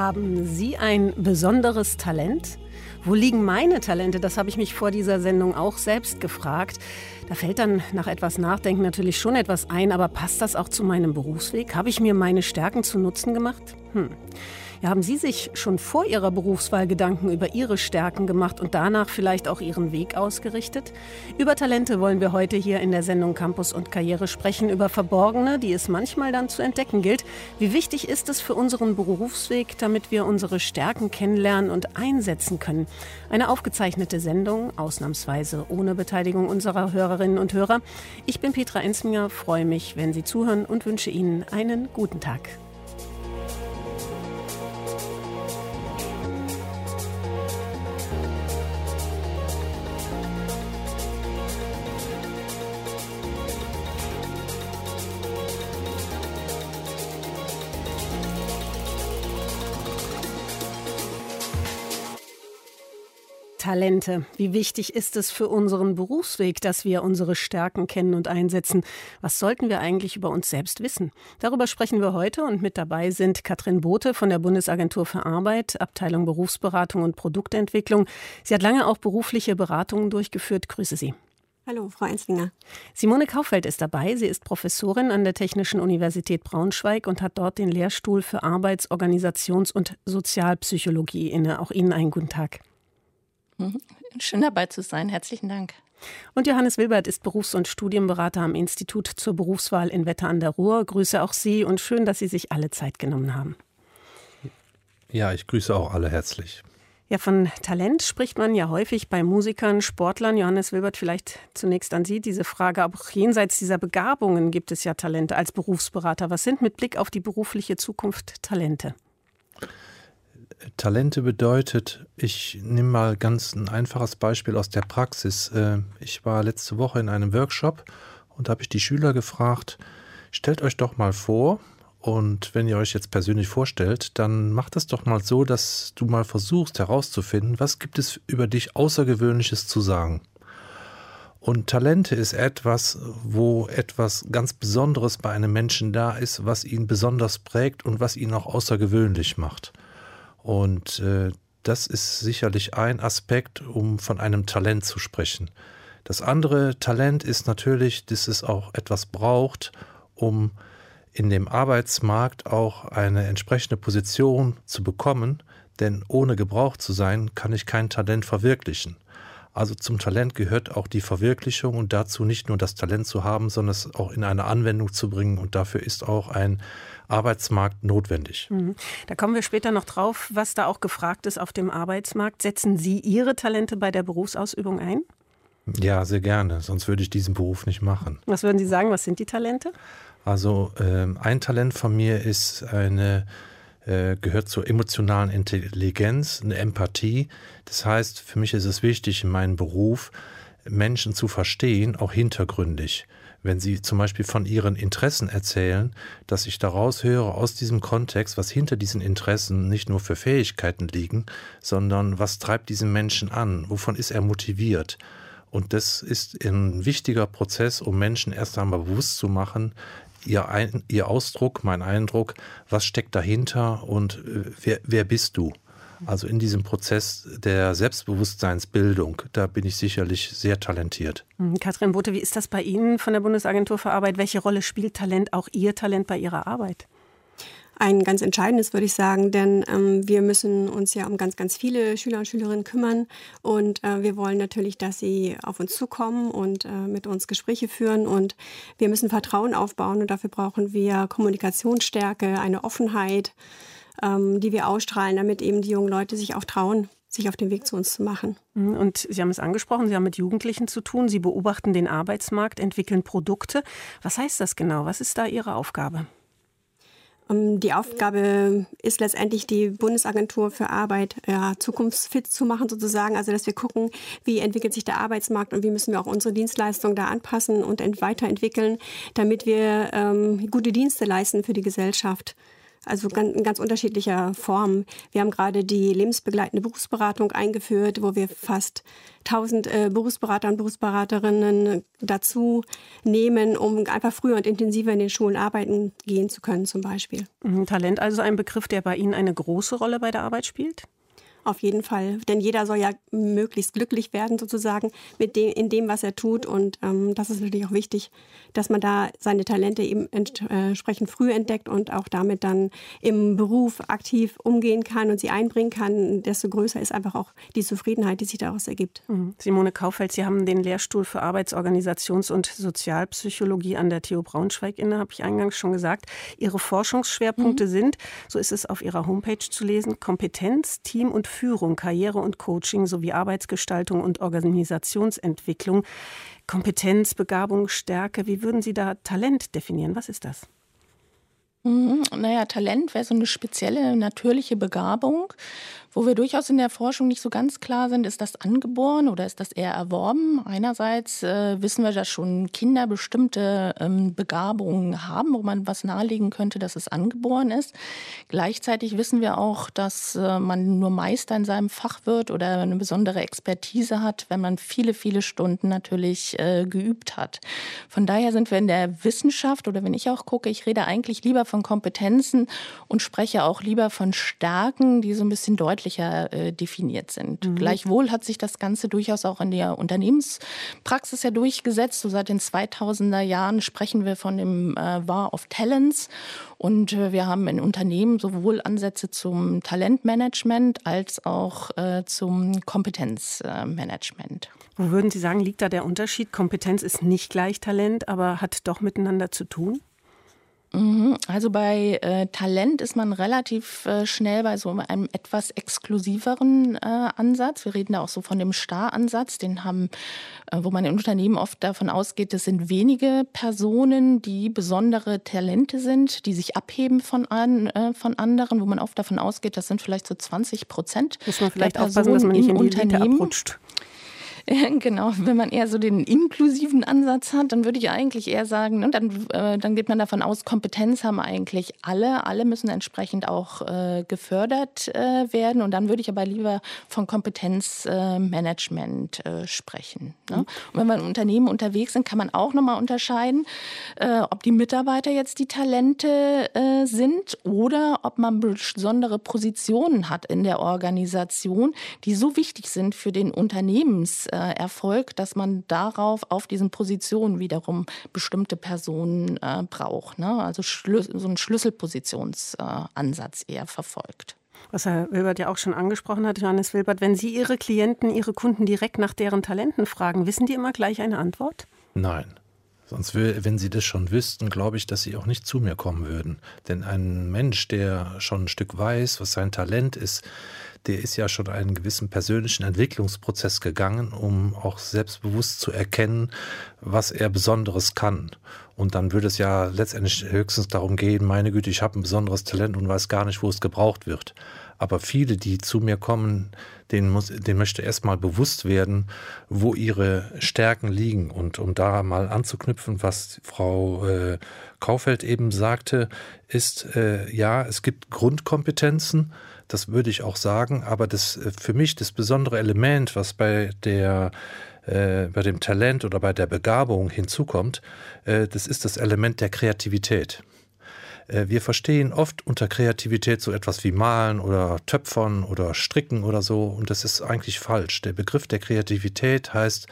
Haben Sie ein besonderes Talent? Wo liegen meine Talente? Das habe ich mich vor dieser Sendung auch selbst gefragt. Da fällt dann nach etwas Nachdenken natürlich schon etwas ein, aber passt das auch zu meinem Berufsweg? Habe ich mir meine Stärken zu Nutzen gemacht? Ja, haben Sie sich schon vor Ihrer Berufswahl Gedanken über Ihre Stärken gemacht und danach vielleicht auch Ihren Weg ausgerichtet? Über Talente wollen wir heute hier in der Sendung Campus und Karriere sprechen, über Verborgene, die es manchmal dann zu entdecken gilt. Wie wichtig ist es für unseren Berufsweg, damit wir unsere Stärken kennenlernen und einsetzen können? Eine aufgezeichnete Sendung, ausnahmsweise ohne Beteiligung unserer Hörerinnen und Hörer. Ich bin Petra Enzminger, freue mich, wenn Sie zuhören und wünsche Ihnen einen guten Tag. Talente. Wie wichtig ist es für unseren Berufsweg, dass wir unsere Stärken kennen und einsetzen? Was sollten wir eigentlich über uns selbst wissen? Darüber sprechen wir heute und mit dabei sind Katrin Bothe von der Bundesagentur für Arbeit, Abteilung Berufsberatung und Produktentwicklung. Sie hat lange auch berufliche Beratungen durchgeführt. Grüße Sie. Hallo, Frau Enzlinger. Simone Kaufeld ist dabei. Sie ist Professorin an der Technischen Universität Braunschweig und hat dort den Lehrstuhl für Arbeits-, Organisations- und Sozialpsychologie inne. Auch Ihnen einen guten Tag. Schön dabei zu sein. Herzlichen Dank. Und Johannes Wilbert ist Berufs- und Studienberater am Institut zur Berufswahl in Wetter an der Ruhr. Grüße auch Sie und schön, dass Sie sich alle Zeit genommen haben. Ja, ich grüße auch alle herzlich. Ja, von Talent spricht man ja häufig bei Musikern, Sportlern. Johannes Wilbert, vielleicht zunächst an Sie diese Frage. Auch jenseits dieser Begabungen gibt es ja Talente als Berufsberater. Was sind mit Blick auf die berufliche Zukunft Talente? Talente bedeutet, ich nehme mal ganz ein einfaches Beispiel aus der Praxis. Ich war letzte Woche in einem Workshop und da habe ich die Schüler gefragt, stellt euch doch mal vor, und wenn ihr euch jetzt persönlich vorstellt, dann macht es doch mal so, dass du mal versuchst herauszufinden, was gibt es über dich Außergewöhnliches zu sagen. Und Talente ist etwas, wo etwas ganz Besonderes bei einem Menschen da ist, was ihn besonders prägt und was ihn auch außergewöhnlich macht. Und das ist sicherlich ein Aspekt, um von einem Talent zu sprechen. Das andere Talent ist natürlich, dass es auch etwas braucht, um in dem Arbeitsmarkt auch eine entsprechende Position zu bekommen. Denn ohne gebraucht zu sein, kann ich kein Talent verwirklichen. Also zum Talent gehört auch die Verwirklichung und dazu nicht nur das Talent zu haben, sondern es auch in eine Anwendung zu bringen. Und dafür ist auch ein Arbeitsmarkt notwendig. Da kommen wir später noch drauf, was da auch gefragt ist auf dem Arbeitsmarkt. Setzen Sie Ihre Talente bei der Berufsausübung ein? Ja, sehr gerne, sonst würde ich diesen Beruf nicht machen. Was würden Sie sagen, was sind die Talente? Also ein Talent von mir ist gehört zur emotionalen Intelligenz, eine Empathie. Das heißt, für mich ist es wichtig, in meinem Beruf Menschen zu verstehen, auch hintergründig. Wenn Sie zum Beispiel von Ihren Interessen erzählen, dass ich daraus höre, aus diesem Kontext, was hinter diesen Interessen nicht nur für Fähigkeiten liegen, sondern was treibt diesen Menschen an, wovon ist er motiviert. Und das ist ein wichtiger Prozess, um Menschen erst einmal bewusst zu machen, Ihr Ausdruck, mein Eindruck, was steckt dahinter und wer bist du? Also in diesem Prozess der Selbstbewusstseinsbildung, da bin ich sicherlich sehr talentiert. Katrin Bothe, wie ist das bei Ihnen von der Bundesagentur für Arbeit? Welche Rolle spielt Talent, auch Ihr Talent bei Ihrer Arbeit? Ein ganz entscheidendes, würde ich sagen, denn wir müssen uns ja um ganz, ganz viele Schüler und Schülerinnen kümmern und wir wollen natürlich, dass sie auf uns zukommen und mit uns Gespräche führen und wir müssen Vertrauen aufbauen und dafür brauchen wir Kommunikationsstärke, eine Offenheit, die wir ausstrahlen, damit eben die jungen Leute sich auch trauen, sich auf den Weg zu uns zu machen. Und Sie haben es angesprochen, Sie haben mit Jugendlichen zu tun, Sie beobachten den Arbeitsmarkt, entwickeln Produkte. Was heißt das genau? Was ist da Ihre Aufgabe? Die Aufgabe ist letztendlich, die Bundesagentur für Arbeit zukunftsfit zu machen sozusagen. Also dass wir gucken, wie entwickelt sich der Arbeitsmarkt und wie müssen wir auch unsere Dienstleistungen da anpassen und weiterentwickeln, damit wir gute Dienste leisten für die Gesellschaft. Also in ganz unterschiedlicher Form. Wir haben gerade die lebensbegleitende Berufsberatung eingeführt, wo wir fast 1000 Berufsberater und Berufsberaterinnen dazu nehmen, um einfach früher und intensiver in den Schulen arbeiten gehen zu können zum Beispiel. Talent also ein Begriff, der bei Ihnen eine große Rolle bei der Arbeit spielt? Auf jeden Fall, denn jeder soll ja möglichst glücklich werden sozusagen in dem, was er tut, und das ist natürlich auch wichtig, dass man da seine Talente eben entsprechend früh entdeckt und auch damit dann im Beruf aktiv umgehen kann und sie einbringen kann. Desto größer ist einfach auch die Zufriedenheit, die sich daraus ergibt. Simone Kaufeld, Sie haben den Lehrstuhl für Arbeitsorganisations- und Sozialpsychologie an der TU Braunschweig inne, habe ich eingangs schon gesagt. Ihre Forschungsschwerpunkte sind, so ist es auf Ihrer Homepage zu lesen, Kompetenz, Team- und Führung, Karriere und Coaching sowie Arbeitsgestaltung und Organisationsentwicklung. Kompetenz, Begabung, Stärke, wie würden Sie da Talent definieren? Was ist das? Naja, Talent wäre so eine spezielle, natürliche Begabung. Wo wir durchaus in der Forschung nicht so ganz klar sind, ist das angeboren oder ist das eher erworben? Einerseits wissen wir, dass schon Kinder bestimmte Begabungen haben, wo man was nahelegen könnte, dass es angeboren ist. Gleichzeitig wissen wir auch, dass man nur Meister in seinem Fach wird oder eine besondere Expertise hat, wenn man viele, viele Stunden natürlich geübt hat. Von daher sind wir in der Wissenschaft, oder wenn ich auch gucke, ich rede eigentlich lieber von Kompetenzen und spreche auch lieber von Stärken, die so ein bisschen deutlicher definiert sind. Gleichwohl hat sich das Ganze durchaus auch in der Unternehmenspraxis ja durchgesetzt. So seit den 2000er Jahren sprechen wir von dem War of Talents. Und wir haben in Unternehmen sowohl Ansätze zum Talentmanagement als auch zum Kompetenzmanagement. Wo würden Sie sagen, liegt da der Unterschied? Kompetenz ist nicht gleich Talent, aber hat doch miteinander zu tun? Also bei Talent ist man relativ schnell bei so einem etwas exklusiveren Ansatz. Wir reden da auch so von dem Star-Ansatz, den haben, wo man in Unternehmen oft davon ausgeht, das sind wenige Personen, die besondere Talente sind, die sich abheben von anderen, wo man oft davon ausgeht, das sind vielleicht so 20% Muss man vielleicht der aufpassen, dass man nicht in die Elite Unternehmen abrutscht. Genau, wenn man eher so den inklusiven Ansatz hat, dann würde ich eigentlich eher sagen, ne, dann geht man davon aus, Kompetenz haben eigentlich alle. Alle müssen entsprechend auch gefördert werden. Und dann würde ich aber lieber von Kompetenzmanagement sprechen. Ne? Und wenn wir in Unternehmen unterwegs sind, kann man auch nochmal unterscheiden, ob die Mitarbeiter jetzt die Talente sind oder ob man besondere Positionen hat in der Organisation, die so wichtig sind für den Unternehmenserfolg, dass man auf diesen Positionen wiederum bestimmte Personen braucht. Ne? Also so einen Schlüsselpositionsansatz eher verfolgt. Was Herr Wilbert ja auch schon angesprochen hat, Johannes Wilbert, wenn Sie Ihre Klienten, Ihre Kunden direkt nach deren Talenten fragen, wissen die immer gleich eine Antwort? Nein. Sonst, wenn Sie das schon wüssten, glaube ich, dass Sie auch nicht zu mir kommen würden. Denn ein Mensch, der schon ein Stück weiß, was sein Talent ist, der ist ja schon einen gewissen persönlichen Entwicklungsprozess gegangen, um auch selbstbewusst zu erkennen, was er Besonderes kann. Und dann würde es ja letztendlich höchstens darum gehen, meine Güte, ich habe ein besonderes Talent und weiß gar nicht, wo es gebraucht wird. Aber viele, die zu mir kommen, denen möchte erstmal bewusst werden, wo ihre Stärken liegen. Und um da mal anzuknüpfen, was Frau Kaufeld eben sagte, ist, ja, es gibt Grundkompetenzen, das würde ich auch sagen, aber das für mich das besondere Element, was bei dem Talent oder bei der Begabung hinzukommt, das ist das Element der Kreativität. Wir verstehen oft unter Kreativität so etwas wie Malen oder Töpfern oder Stricken oder so, und das ist eigentlich falsch. Der Begriff der Kreativität heißt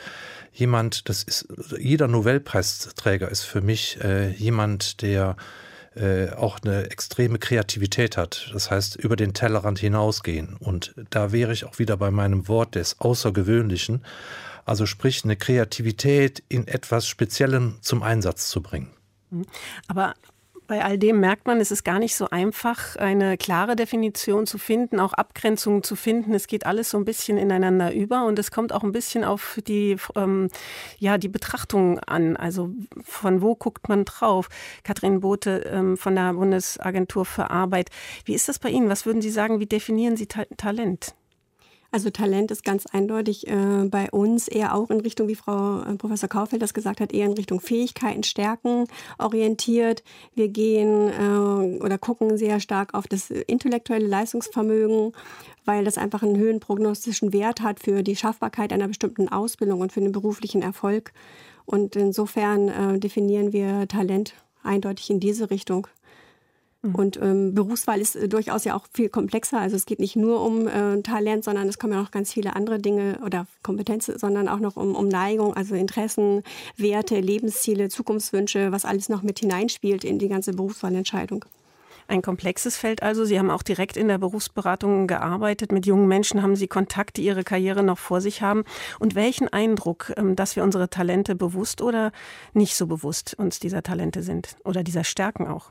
jeder Nobelpreisträger ist für mich jemand, der auch eine extreme Kreativität hat. Das heißt, über den Tellerrand hinausgehen. Und da wäre ich auch wieder bei meinem Wort des Außergewöhnlichen. Also sprich, eine Kreativität in etwas Speziellem zum Einsatz zu bringen. Aber bei all dem merkt man, es ist gar nicht so einfach, eine klare Definition zu finden, auch Abgrenzungen zu finden. Es geht alles so ein bisschen ineinander über und es kommt auch ein bisschen auf die Betrachtung an. Also von wo guckt man drauf? Katrin Bote von der Bundesagentur für Arbeit. Wie ist das bei Ihnen? Was würden Sie sagen, wie definieren Sie Talent? Also Talent ist ganz eindeutig bei uns eher auch in Richtung, wie Frau Professor Kaufeld das gesagt hat, eher in Richtung Fähigkeiten, Stärken orientiert. Wir gehen oder gucken sehr stark auf das intellektuelle Leistungsvermögen, weil das einfach einen höheren prognostischen Wert hat für die Schaffbarkeit einer bestimmten Ausbildung und für den beruflichen Erfolg. Und insofern definieren wir Talent eindeutig in diese Richtung. Und Berufswahl ist durchaus ja auch viel komplexer. Also es geht nicht nur um Talent, sondern es kommen ja auch ganz viele andere Dinge oder Kompetenzen, sondern auch noch um Neigung, also Interessen, Werte, Lebensziele, Zukunftswünsche, was alles noch mit hineinspielt in die ganze Berufswahlentscheidung. Ein komplexes Feld also. Sie haben auch direkt in der Berufsberatung gearbeitet. Mit jungen Menschen haben Sie Kontakt, die ihre Karriere noch vor sich haben. Und welchen Eindruck, dass wir unsere Talente bewusst oder nicht so bewusst uns dieser Talente sind oder dieser Stärken auch?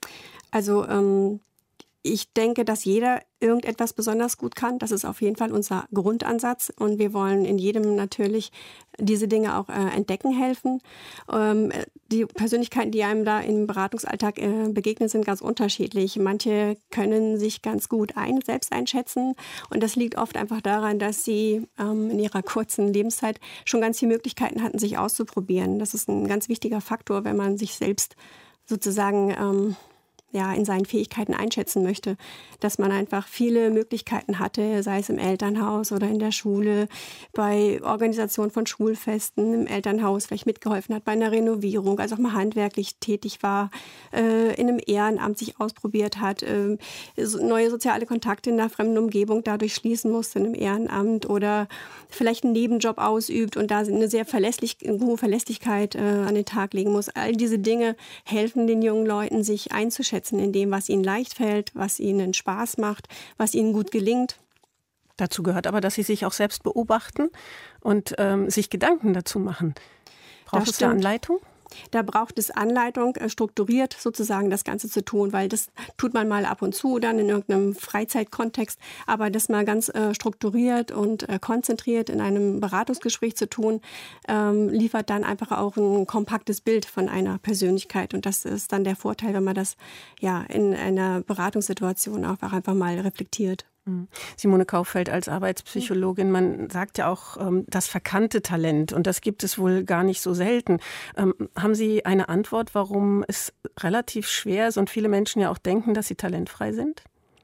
Also ich denke, dass jeder irgendetwas besonders gut kann. Das ist auf jeden Fall unser Grundansatz. Und wir wollen in jedem natürlich diese Dinge auch entdecken helfen. Die Persönlichkeiten, die einem da im Beratungsalltag begegnen, sind ganz unterschiedlich. Manche können sich ganz gut selbst einschätzen. Und das liegt oft einfach daran, dass sie in ihrer kurzen Lebenszeit schon ganz viele Möglichkeiten hatten, sich auszuprobieren. Das ist ein ganz wichtiger Faktor, wenn man sich selbst sozusagen in seinen Fähigkeiten einschätzen möchte, dass man einfach viele Möglichkeiten hatte, sei es im Elternhaus oder in der Schule, bei Organisation von Schulfesten, im Elternhaus vielleicht mitgeholfen hat bei einer Renovierung, also auch mal handwerklich tätig war, in einem Ehrenamt sich ausprobiert hat, neue soziale Kontakte in einer fremden Umgebung dadurch schließen musste in einem Ehrenamt oder vielleicht einen Nebenjob ausübt und da eine sehr hohe Verlässlichkeit an den Tag legen muss. All diese Dinge helfen den jungen Leuten, sich einzuschätzen in dem, was ihnen leicht fällt, was ihnen Spaß macht, was ihnen gut gelingt. Dazu gehört aber, dass sie sich auch selbst beobachten und sich Gedanken dazu machen. Braucht es da Anleitung? Da braucht es Anleitung, strukturiert sozusagen das Ganze zu tun, weil das tut man mal ab und zu dann in irgendeinem Freizeitkontext, aber das mal ganz strukturiert und konzentriert in einem Beratungsgespräch zu tun, liefert dann einfach auch ein kompaktes Bild von einer Persönlichkeit und das ist dann der Vorteil, wenn man das in einer Beratungssituation auch einfach mal reflektiert. Simone Kaufeld als Arbeitspsychologin, man sagt ja auch das verkannte Talent und das gibt es wohl gar nicht so selten. Haben Sie eine Antwort, warum es relativ schwer ist und viele Menschen ja auch denken, dass sie talentfrei sind?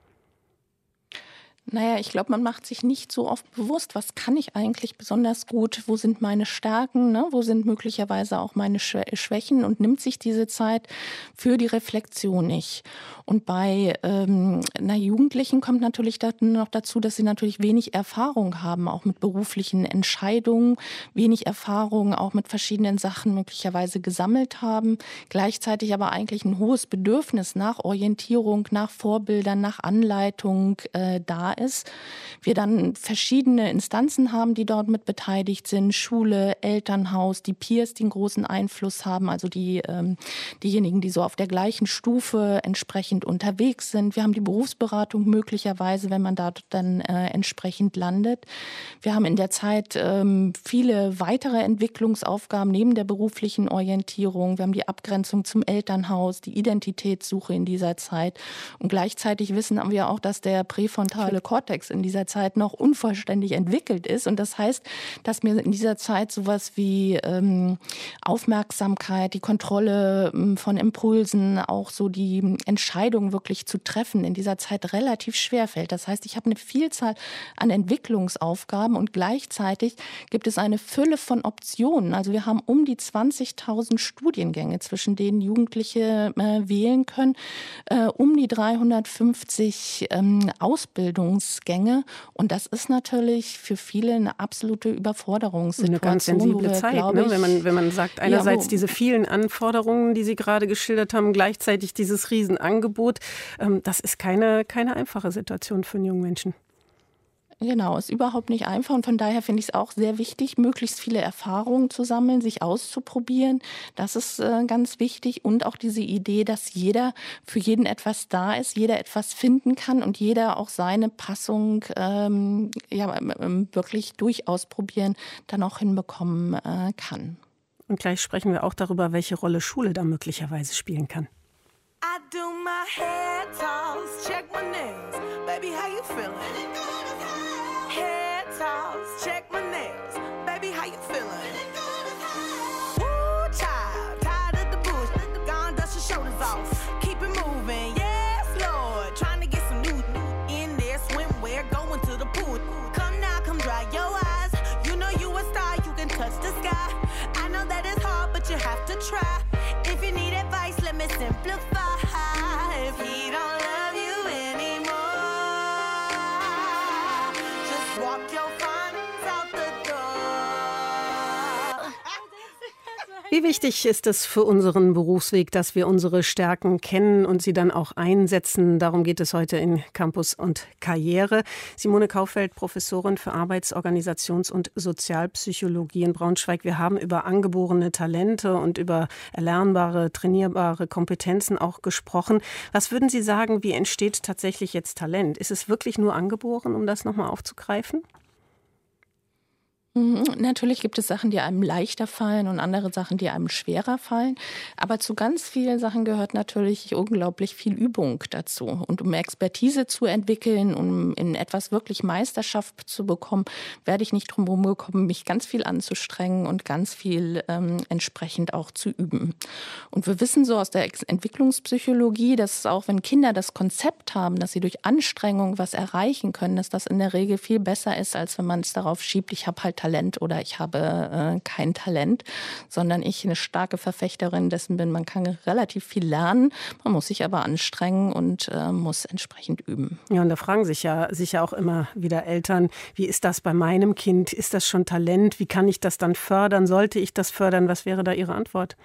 Naja, ich glaube, man macht sich nicht so oft bewusst, was kann ich eigentlich besonders gut, wo sind meine Stärken, ne? Wo sind möglicherweise auch meine Schwächen und nimmt sich diese Zeit für die Reflexion nicht. Und bei Jugendlichen kommt natürlich noch dazu, dass sie natürlich wenig Erfahrung haben, auch mit beruflichen Entscheidungen, wenig Erfahrung auch mit verschiedenen Sachen möglicherweise gesammelt haben, gleichzeitig aber eigentlich ein hohes Bedürfnis nach Orientierung, nach Vorbildern, nach Anleitung da ist. Wir dann verschiedene Instanzen haben, die dort mit beteiligt sind, Schule, Elternhaus, die Peers, die einen großen Einfluss haben, also diejenigen, die so auf der gleichen Stufe entsprechend unterwegs sind. Wir haben die Berufsberatung möglicherweise, wenn man da dann entsprechend landet. Wir haben in der Zeit viele weitere Entwicklungsaufgaben neben der beruflichen Orientierung. Wir haben die Abgrenzung zum Elternhaus, die Identitätssuche in dieser Zeit. Und gleichzeitig wissen wir auch, dass der präfrontale Kortex in dieser Zeit noch unvollständig entwickelt ist. Und das heißt, dass mir in dieser Zeit sowas wie Aufmerksamkeit, die Kontrolle von Impulsen, auch so die Entscheidungen wirklich zu treffen, in dieser Zeit relativ schwer fällt. Das heißt, ich habe eine Vielzahl an Entwicklungsaufgaben und gleichzeitig gibt es eine Fülle von Optionen. Also wir haben um die 20.000 Studiengänge, zwischen denen Jugendliche wählen können, um die 350 Ausbildungsgänge. Und das ist natürlich für viele eine absolute Überforderungssituation. Eine ganz sensible Zeit, wenn man sagt, einerseits diese vielen Anforderungen, die Sie gerade geschildert haben, gleichzeitig dieses Riesenangebot. Das ist keine einfache Situation für einen jungen Menschen. Genau, ist überhaupt nicht einfach und von daher finde ich es auch sehr wichtig, möglichst viele Erfahrungen zu sammeln, sich auszuprobieren. Das ist ganz wichtig und auch diese Idee, dass jeder für jeden etwas da ist, jeder etwas finden kann und jeder auch seine Passung wirklich durch Ausprobieren dann auch hinbekommen kann. Und gleich sprechen wir auch darüber, welche Rolle Schule da möglicherweise spielen kann. I do my hair toss, check my nails. Baby, how you feeling? Hey. toss, check my nails. Baby, how you feeling? Woo, child, tired of the bullshit. Gone, dust your shoulders off. Keep it moving, yes, Lord. Trying to get some new in there, swimwear, going to the pool. Come now, come dry your eyes. You know you a star, you can touch the sky. I know that it's hard, but you have to try. If you need advice, let me simplify. If he don't love you anymore, just walk your friends out the door. Wie wichtig ist es für unseren Berufsweg, dass wir unsere Stärken kennen und sie dann auch einsetzen? Darum geht es heute in Campus und Karriere. Simone Kaufeld, Professorin für Arbeits-, Organisations- und Sozialpsychologie in Braunschweig. Wir haben über angeborene Talente und über erlernbare, trainierbare Kompetenzen auch gesprochen. Was würden Sie sagen, wie entsteht tatsächlich jetzt Talent? Ist es wirklich nur angeboren, um das nochmal aufzugreifen? Natürlich gibt es Sachen, die einem leichter fallen und andere Sachen, die einem schwerer fallen. Aber zu ganz vielen Sachen gehört natürlich unglaublich viel Übung dazu. Und um Expertise zu entwickeln, um in etwas wirklich Meisterschaft zu bekommen, werde ich nicht drum herum gekommen, mich ganz viel anzustrengen und ganz viel entsprechend auch zu üben. Und wir wissen so aus der Entwicklungspsychologie, dass auch wenn Kinder das Konzept haben, dass sie durch Anstrengung was erreichen können, dass das in der Regel viel besser ist, als wenn man es darauf schiebt, ich habe halt Talent oder ich habe kein Talent, sondern ich eine starke Verfechterin dessen bin. Man kann relativ viel lernen, man muss sich aber anstrengen und muss entsprechend üben. Ja, und da fragen sich ja sicher auch immer wieder Eltern, wie ist das bei meinem Kind? Ist das schon Talent? Wie kann ich das dann fördern? Sollte ich das fördern? Was wäre da Ihre Antwort?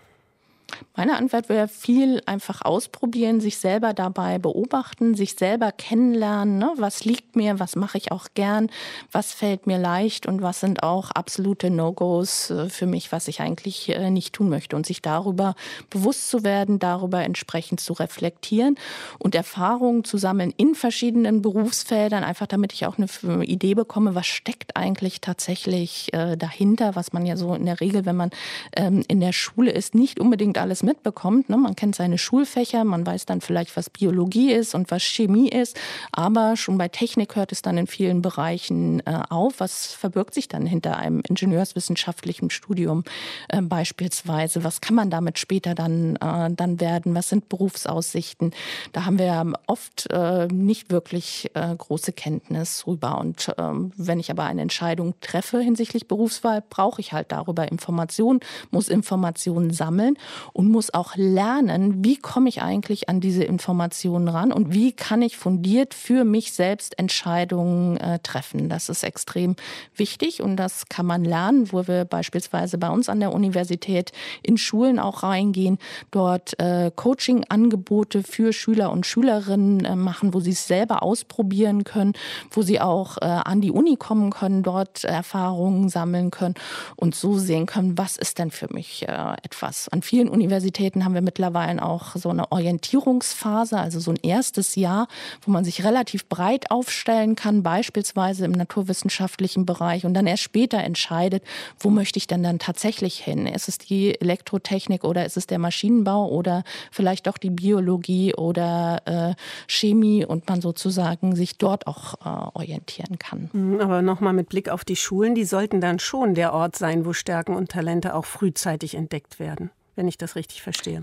Meine Antwort wäre viel einfach ausprobieren, sich selber dabei beobachten, sich selber kennenlernen. Ne? Was liegt mir, was mache ich auch gern, was fällt mir leicht und was sind auch absolute No-Gos für mich, was ich eigentlich nicht tun möchte. Und sich darüber bewusst zu werden, darüber entsprechend zu reflektieren und Erfahrungen zu sammeln in verschiedenen Berufsfeldern, einfach damit ich auch eine Idee bekomme, was steckt eigentlich tatsächlich dahinter, was man ja so in der Regel, wenn man in der Schule ist, nicht unbedingt alles mitbekommt. Ne? Man kennt seine Schulfächer, man weiß dann vielleicht, was Biologie ist und was Chemie ist, aber schon bei Technik hört es dann in vielen Bereichen auf. Was verbirgt sich dann hinter einem ingenieurswissenschaftlichen Studium beispielsweise? Was kann man damit später dann werden? Was sind Berufsaussichten? Da haben wir oft nicht wirklich große Kenntnis drüber. Und wenn ich aber eine Entscheidung treffe hinsichtlich Berufswahl, brauche ich halt darüber Informationen, muss Informationen sammeln und muss auch lernen, wie komme ich eigentlich an diese Informationen ran und wie kann ich fundiert für mich selbst Entscheidungen treffen. Das ist extrem wichtig und das kann man lernen, wo wir beispielsweise bei uns an der Universität in Schulen auch reingehen, dort Coaching-Angebote für Schüler und Schülerinnen machen, wo sie es selber ausprobieren können, wo sie auch an die Uni kommen können, dort Erfahrungen sammeln können und so sehen können, was ist denn für mich etwas. An vielen Universitäten haben wir mittlerweile auch so eine Orientierungsphase, also so ein erstes Jahr, wo man sich relativ breit aufstellen kann, beispielsweise im naturwissenschaftlichen Bereich und dann erst später entscheidet, wo möchte ich denn dann tatsächlich hin? Ist es die Elektrotechnik oder ist es der Maschinenbau oder vielleicht doch die Biologie oder Chemie und man sozusagen sich dort auch orientieren kann. Aber nochmal mit Blick auf die Schulen, die sollten dann schon der Ort sein, wo Stärken und Talente auch frühzeitig entdeckt werden, wenn ich das richtig verstehe.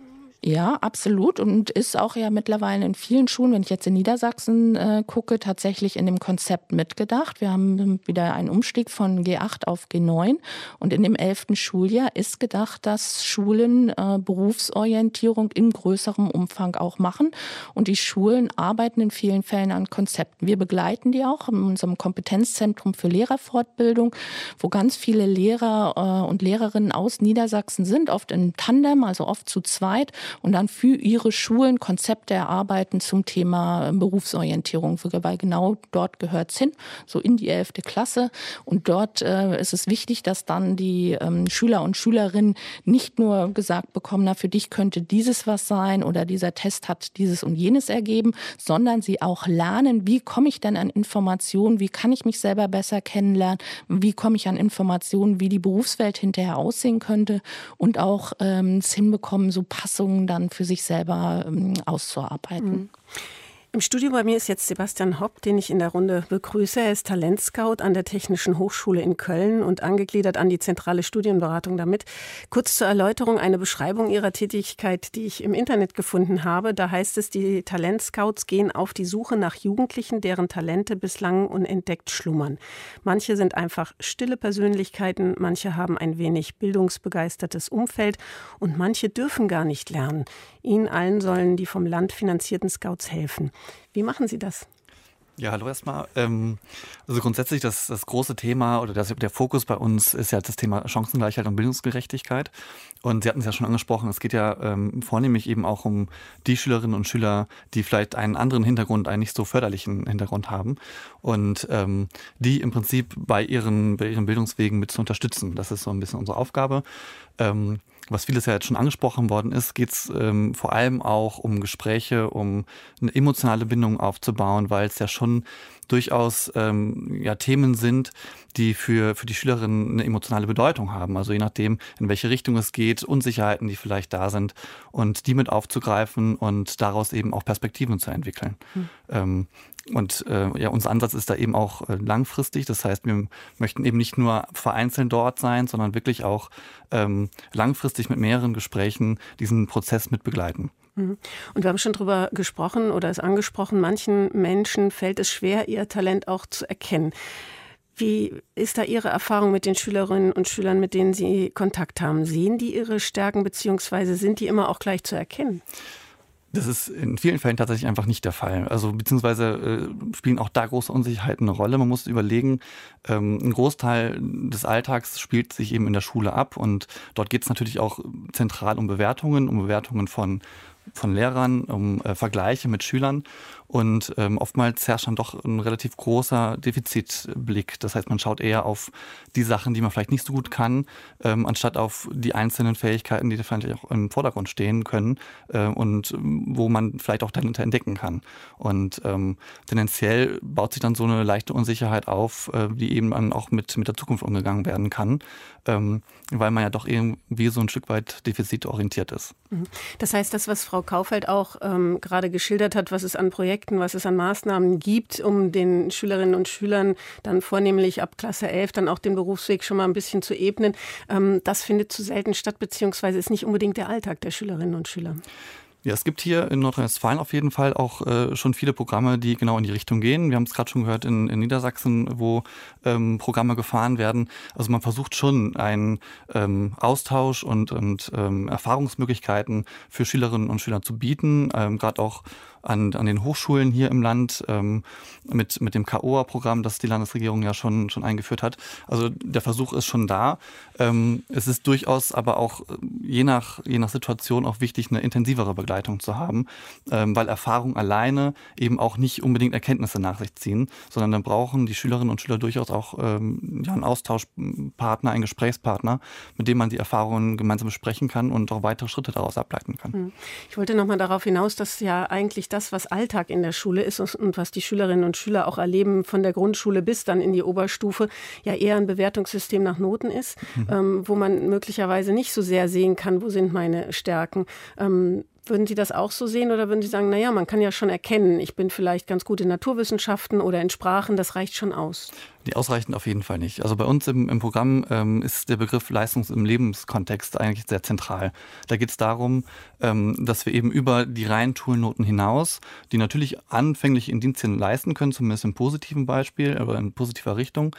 Ja, absolut und ist auch ja mittlerweile in vielen Schulen, wenn ich jetzt in Niedersachsen gucke, tatsächlich in dem Konzept mitgedacht. Wir haben wieder einen Umstieg von G8 auf G9 und in dem 11. Schuljahr ist gedacht, dass Schulen Berufsorientierung in größerem Umfang auch machen und die Schulen arbeiten in vielen Fällen an Konzepten. Wir begleiten die auch in unserem Kompetenzzentrum für Lehrerfortbildung, wo ganz viele Lehrer und Lehrerinnen aus Niedersachsen sind, oft in Tandem, also oft zu zweit, und dann für ihre Schulen Konzepte erarbeiten zum Thema Berufsorientierung, weil genau dort gehört es hin, so in die 11. Klasse. Und dort ist es wichtig, dass dann die Schüler und Schülerinnen nicht nur gesagt bekommen, na, für dich könnte dieses was sein oder dieser Test hat dieses und jenes ergeben, sondern sie auch lernen, wie komme ich denn an Informationen, wie kann ich mich selber besser kennenlernen, wie komme ich an Informationen, wie die Berufswelt hinterher aussehen könnte und auch es hinbekommen, so Passungen dann für sich selber auszuarbeiten. Im Studio bei mir ist jetzt Sebastian Hopp, den ich in der Runde begrüße. Er ist Talentscout an der Technischen Hochschule in Köln und angegliedert an die zentrale Studienberatung damit. Kurz zur Erläuterung eine Beschreibung Ihrer Tätigkeit, die ich im Internet gefunden habe. Da heißt es, die Talentscouts gehen auf die Suche nach Jugendlichen, deren Talente bislang unentdeckt schlummern. Manche sind einfach stille Persönlichkeiten, manche haben ein wenig bildungsbegeistertes Umfeld und manche dürfen gar nicht lernen. Ihnen allen sollen die vom Land finanzierten Scouts helfen. Wie machen Sie das? Ja, hallo erstmal. Also grundsätzlich das große Thema oder der Fokus bei uns ist ja das Thema Chancengleichheit und Bildungsgerechtigkeit. Und Sie hatten es ja schon angesprochen, es geht ja vornehmlich eben auch um die Schülerinnen und Schüler, die vielleicht einen anderen Hintergrund, einen nicht so förderlichen Hintergrund haben und die im Prinzip bei ihren Bildungswegen mit zu unterstützen. Das ist so ein bisschen unsere Aufgabe. Was vieles ja jetzt schon angesprochen worden ist, geht es vor allem auch um Gespräche, um eine emotionale Bindung aufzubauen, weil es ja schon durchaus Themen sind, die für die Schülerinnen eine emotionale Bedeutung haben. Also je nachdem, in welche Richtung es geht, Unsicherheiten, die vielleicht da sind und die mit aufzugreifen und daraus eben auch Perspektiven zu entwickeln. Unser Ansatz ist da eben auch langfristig. Das heißt, wir möchten eben nicht nur vereinzelt dort sein, sondern wirklich auch langfristig mit mehreren Gesprächen diesen Prozess mit begleiten. Und wir haben schon darüber gesprochen oder es angesprochen, manchen Menschen fällt es schwer, ihr Talent auch zu erkennen. Wie ist da Ihre Erfahrung mit den Schülerinnen und Schülern, mit denen Sie Kontakt haben? Sehen die ihre Stärken beziehungsweise sind die immer auch gleich zu erkennen? Das ist in vielen Fällen tatsächlich einfach nicht der Fall. Also beziehungsweise spielen auch da große Unsicherheiten eine Rolle. Man muss überlegen, ein Großteil des Alltags spielt sich eben in der Schule ab und dort geht es natürlich auch zentral um Bewertungen von Lehrern, um Vergleiche mit Schülern und oftmals herrscht dann doch ein relativ großer Defizitblick. Das heißt, man schaut eher auf die Sachen, die man vielleicht nicht so gut kann, anstatt auf die einzelnen Fähigkeiten, die vielleicht auch im Vordergrund stehen können und wo man vielleicht auch Talente entdecken kann. Und tendenziell baut sich dann so eine leichte Unsicherheit auf, die eben dann auch mit der Zukunft umgegangen werden kann, weil man ja doch irgendwie so ein Stück weit defizitorientiert ist. Das heißt, das, was Frau Kaufeld auch gerade geschildert hat, was es an Projekten, was es an Maßnahmen gibt, um den Schülerinnen und Schülern dann vornehmlich ab Klasse 11 dann auch den Berufsweg schon mal ein bisschen zu ebnen, das findet zu selten statt, beziehungsweise ist nicht unbedingt der Alltag der Schülerinnen und Schüler. Ja, es gibt hier in Nordrhein-Westfalen auf jeden Fall auch schon viele Programme, die genau in die Richtung gehen. Wir haben es gerade schon gehört in Niedersachsen, wo Programme gefahren werden. Also man versucht schon einen Austausch und Erfahrungsmöglichkeiten für Schülerinnen und Schüler zu bieten, gerade auch an den Hochschulen hier im Land mit dem KOA-Programm, das die Landesregierung ja schon eingeführt hat. Also der Versuch ist schon da. Es ist durchaus aber auch je nach Situation auch wichtig, eine intensivere Begleitung zu haben, weil Erfahrung alleine eben auch nicht unbedingt Erkenntnisse nach sich ziehen, sondern dann brauchen die Schülerinnen und Schüler durchaus auch einen Austauschpartner, einen Gesprächspartner, mit dem man die Erfahrungen gemeinsam besprechen kann und auch weitere Schritte daraus ableiten kann. Ich wollte noch mal darauf hinaus, dass ja eigentlich das, was Alltag in der Schule ist und was die Schülerinnen und Schüler auch erleben, von der Grundschule bis dann in die Oberstufe, ja eher ein Bewertungssystem nach Noten ist, wo man möglicherweise nicht so sehr sehen kann, wo sind meine Stärken. Würden Sie das auch so sehen oder würden Sie sagen, naja, man kann ja schon erkennen, ich bin vielleicht ganz gut in Naturwissenschaften oder in Sprachen, das reicht schon aus? Die ausreichend auf jeden Fall nicht. Also bei uns im Programm ist der Begriff Leistungs- im Lebenskontext eigentlich sehr zentral. Da geht es darum, dass wir eben über die reinen Schulnoten hinaus, die natürlich anfängliche Indizien leisten können, zumindest im positiven Beispiel oder in positiver Richtung,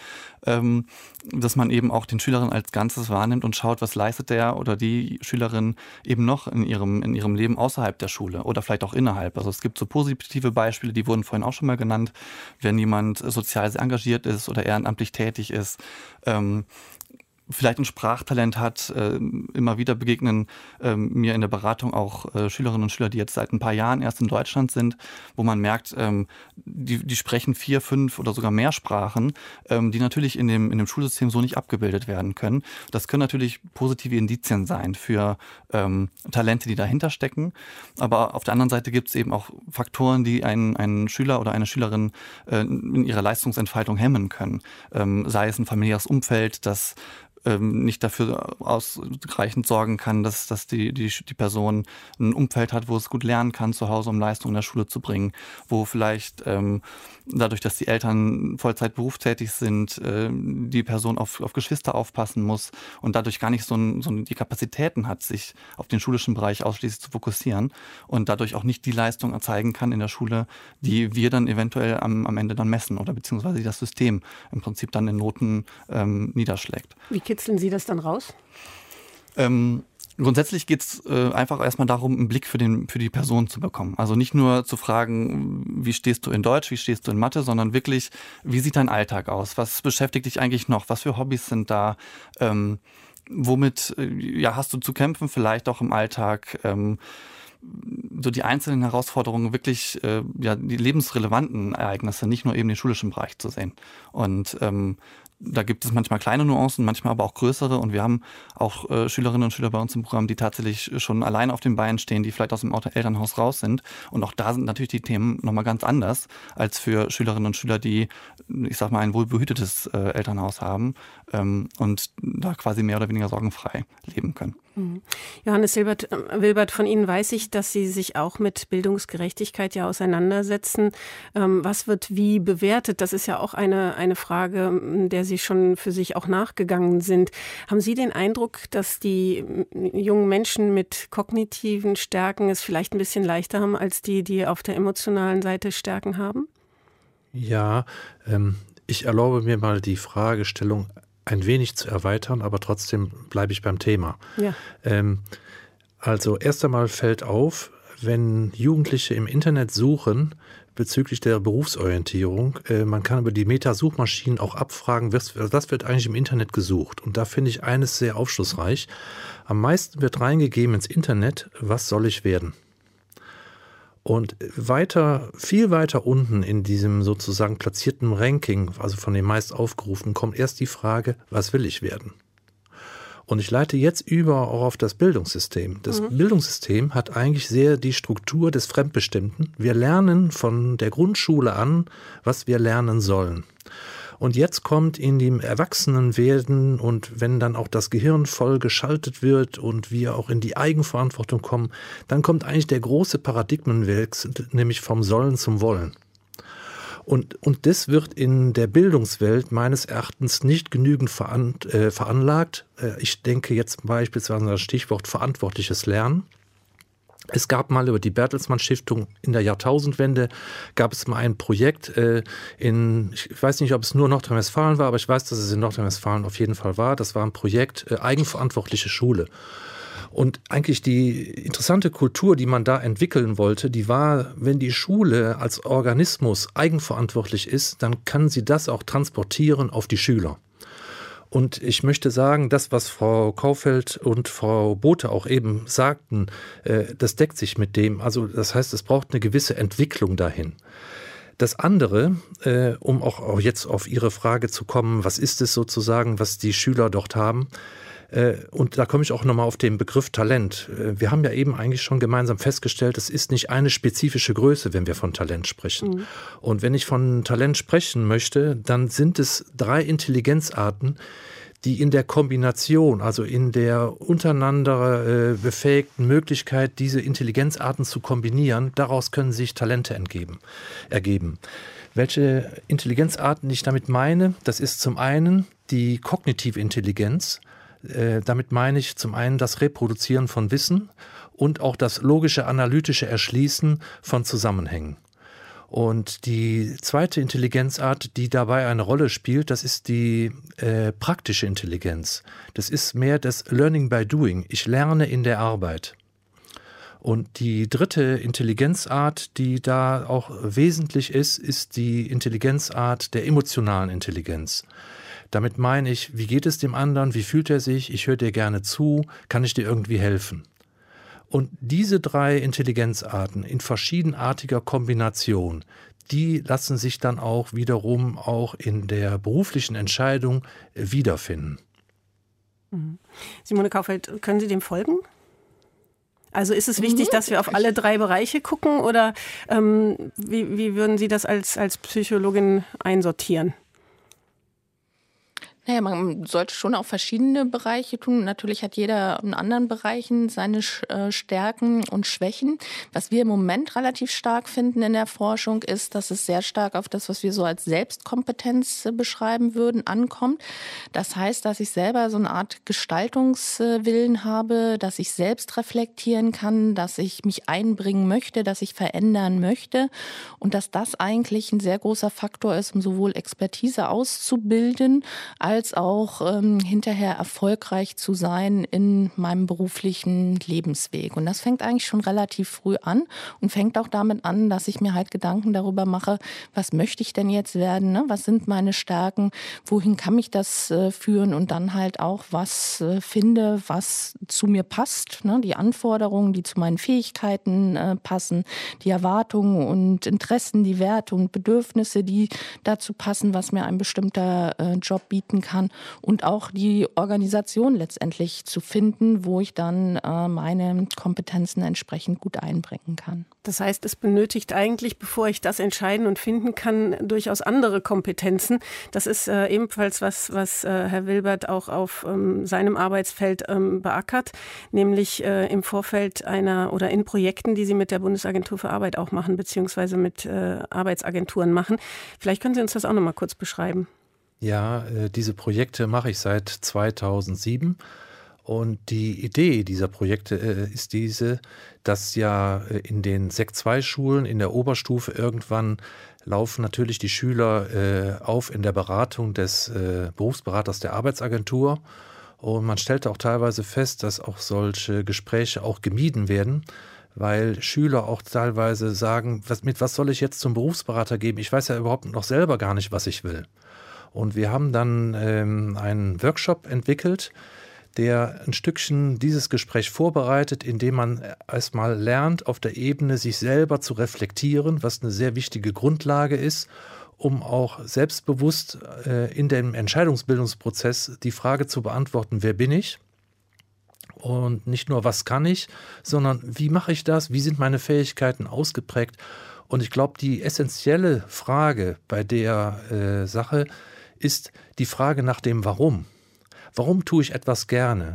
dass man eben auch den Schülerinnen als Ganzes wahrnimmt und schaut, was leistet der oder die Schülerin eben noch in ihrem Leben außerhalb der Schule oder vielleicht auch innerhalb. Also es gibt so positive Beispiele, die wurden vorhin auch schon mal genannt, wenn jemand sozial sehr engagiert ist oder ehrenamtlich tätig ist, vielleicht ein Sprachtalent hat. Immer wieder begegnen mir in der Beratung auch Schülerinnen und Schüler, die jetzt seit ein paar Jahren erst in Deutschland sind, wo man merkt, die sprechen 4, 5 oder sogar mehr Sprachen, die natürlich in dem Schulsystem so nicht abgebildet werden können. Das können natürlich positive Indizien sein für Talente, die dahinter stecken. Aber auf der anderen Seite gibt es eben auch Faktoren, die einen Schüler oder eine Schülerin in ihrer Leistungsentfaltung hemmen können. Sei es ein familiäres Umfeld, das nicht dafür ausreichend sorgen kann, dass die Person ein Umfeld hat, wo es gut lernen kann zu Hause, um Leistungen in der Schule zu bringen, wo vielleicht dadurch, dass die Eltern Vollzeit berufstätig sind, die Person auf Geschwister aufpassen muss und dadurch gar nicht die Kapazitäten hat, sich auf den schulischen Bereich ausschließlich zu fokussieren und dadurch auch nicht die Leistung erzeigen kann in der Schule, die wir dann eventuell am Ende dann messen oder beziehungsweise das System im Prinzip dann in Noten niederschlägt. Wie kitzeln Sie das dann raus? Grundsätzlich geht es einfach erstmal darum, einen Blick für die Person zu bekommen. Also nicht nur zu fragen, wie stehst du in Deutsch, wie stehst du in Mathe, sondern wirklich, wie sieht dein Alltag aus? Was beschäftigt dich eigentlich noch? Was für Hobbys sind da? Womit hast du zu kämpfen, vielleicht auch im Alltag? So die einzelnen Herausforderungen, wirklich die lebensrelevanten Ereignisse, nicht nur eben den schulischen Bereich zu sehen. Und da gibt es manchmal kleine Nuancen, manchmal aber auch größere. Und wir haben auch Schülerinnen und Schüler bei uns im Programm, die tatsächlich schon alleine auf den Beinen stehen, die vielleicht aus dem Elternhaus raus sind. Und auch da sind natürlich die Themen nochmal ganz anders als für Schülerinnen und Schüler, die, ich sag mal, ein wohlbehütetes Elternhaus haben und da quasi mehr oder weniger sorgenfrei leben können. Johannes Wilbert, von Ihnen weiß ich, dass Sie sich auch mit Bildungsgerechtigkeit ja auseinandersetzen. Was wird wie bewertet? Das ist ja auch eine Frage, der Sie schon für sich auch nachgegangen sind. Haben Sie den Eindruck, dass die jungen Menschen mit kognitiven Stärken es vielleicht ein bisschen leichter haben als die auf der emotionalen Seite Stärken haben? Ja, ich erlaube mir mal die Fragestellung ein wenig zu erweitern, aber trotzdem bleibe ich beim Thema. Ja. Also erst einmal fällt auf, wenn Jugendliche im Internet suchen bezüglich der Berufsorientierung, man kann über die Meta-Suchmaschinen auch abfragen, was wird eigentlich im Internet gesucht. Und da finde ich eines sehr aufschlussreich. Am meisten wird reingegeben ins Internet, was soll ich werden? Und viel weiter unten in diesem sozusagen platzierten Ranking, also von den meist aufgerufenen, kommt erst die Frage, was will ich werden? Und ich leite jetzt über auch auf das Bildungssystem. Das Bildungssystem hat eigentlich sehr die Struktur des Fremdbestimmten. Wir lernen von der Grundschule an, was wir lernen sollen. Und jetzt kommt in dem Erwachsenenwerden und wenn dann auch das Gehirn voll geschaltet wird und wir auch in die Eigenverantwortung kommen, dann kommt eigentlich der große Paradigmenwechsel, nämlich vom Sollen zum Wollen. Und das wird in der Bildungswelt meines Erachtens nicht genügend veranlagt. Ich denke jetzt beispielsweise an das Stichwort verantwortliches Lernen. Es gab mal über die Bertelsmann Stiftung in der Jahrtausendwende, gab es mal ein Projekt ich weiß nicht, ob es nur Nordrhein-Westfalen war, aber ich weiß, dass es in Nordrhein-Westfalen auf jeden Fall war. Das war ein Projekt eigenverantwortliche Schule. Und eigentlich die interessante Kultur, die man da entwickeln wollte, die war, wenn die Schule als Organismus eigenverantwortlich ist, dann kann sie das auch transportieren auf die Schüler. Und ich möchte sagen, das, was Frau Kaufeld und Frau Bothe auch eben sagten, das deckt sich mit dem. Also das heißt, es braucht eine gewisse Entwicklung dahin. Das andere, um auch jetzt auf Ihre Frage zu kommen, was ist es sozusagen, was die Schüler dort haben? Und da komme ich auch nochmal auf den Begriff Talent. Wir haben ja eben eigentlich schon gemeinsam festgestellt, es ist nicht eine spezifische Größe, wenn wir von Talent sprechen. Und wenn ich von Talent sprechen möchte, dann sind es 3 Intelligenzarten, die in der Kombination, also in der untereinander befähigten Möglichkeit, diese Intelligenzarten zu kombinieren, daraus können sich Talente ergeben. Welche Intelligenzarten ich damit meine, das ist zum einen die kognitive Intelligenz. Damit meine ich zum einen das Reproduzieren von Wissen und auch das logische, analytische Erschließen von Zusammenhängen. Und die zweite Intelligenzart, die dabei eine Rolle spielt, das ist die praktische Intelligenz. Das ist mehr das Learning by Doing. Ich lerne in der Arbeit. Und die dritte Intelligenzart, die da auch wesentlich ist, ist die Intelligenzart der emotionalen Intelligenz. Damit meine ich, wie geht es dem anderen, wie fühlt er sich, ich höre dir gerne zu, kann ich dir irgendwie helfen? Und diese 3 Intelligenzarten in verschiedenartiger Kombination, die lassen sich dann auch wiederum auch in der beruflichen Entscheidung wiederfinden. Simone Kaufeld, können Sie dem folgen? Also ist es wichtig, dass wir auf alle 3 Bereiche gucken oder wie würden Sie das als Psychologin einsortieren? Naja, man sollte schon auch verschiedene Bereiche tun. Natürlich hat jeder in anderen Bereichen seine Stärken und Schwächen. Was wir im Moment relativ stark finden in der Forschung ist, dass es sehr stark auf das, was wir so als Selbstkompetenz beschreiben würden, ankommt. Das heißt, dass ich selber so eine Art Gestaltungswillen habe, dass ich selbst reflektieren kann, dass ich mich einbringen möchte, dass ich verändern möchte und dass das eigentlich ein sehr großer Faktor ist, um sowohl Expertise auszubilden, als auch hinterher erfolgreich zu sein in meinem beruflichen Lebensweg. Und das fängt eigentlich schon relativ früh an und fängt auch damit an, dass ich mir halt Gedanken darüber mache, was möchte ich denn jetzt werden, ne? Was sind meine Stärken, wohin kann mich das führen und dann halt auch was finde, was zu mir passt, ne? Die Anforderungen, die zu meinen Fähigkeiten passen, die Erwartungen und Interessen, die Werte und Bedürfnisse, die dazu passen, was mir ein bestimmter Job bieten kann und auch die Organisation letztendlich zu finden, wo ich dann meine Kompetenzen entsprechend gut einbringen kann. Das heißt, es benötigt eigentlich, bevor ich das entscheiden und finden kann, durchaus andere Kompetenzen. Das ist ebenfalls was Herr Wilbert auch auf seinem Arbeitsfeld beackert, nämlich im Vorfeld oder in Projekten, die Sie mit der Bundesagentur für Arbeit auch machen, beziehungsweise mit Arbeitsagenturen machen. Vielleicht können Sie uns das auch noch mal kurz beschreiben. Ja, diese Projekte mache ich seit 2007 und die Idee dieser Projekte ist diese, dass ja in den Sek-2-Schulen in der Oberstufe irgendwann laufen natürlich die Schüler auf in der Beratung des Berufsberaters der Arbeitsagentur und man stellt auch teilweise fest, dass auch solche Gespräche auch gemieden werden, weil Schüler auch teilweise sagen, mit was soll ich jetzt zum Berufsberater geben? Ich weiß ja überhaupt noch selber gar nicht, was ich will. Und wir haben dann einen Workshop entwickelt, der ein Stückchen dieses Gespräch vorbereitet, indem man erstmal lernt, auf der Ebene sich selber zu reflektieren, was eine sehr wichtige Grundlage ist, um auch selbstbewusst in dem Entscheidungsbildungsprozess die Frage zu beantworten, wer bin ich? Und nicht nur, was kann ich, sondern wie mache ich das? Wie sind meine Fähigkeiten ausgeprägt? Und ich glaube, die essentielle Frage bei der Sache ist die Frage nach dem Warum. Warum tue ich etwas gerne?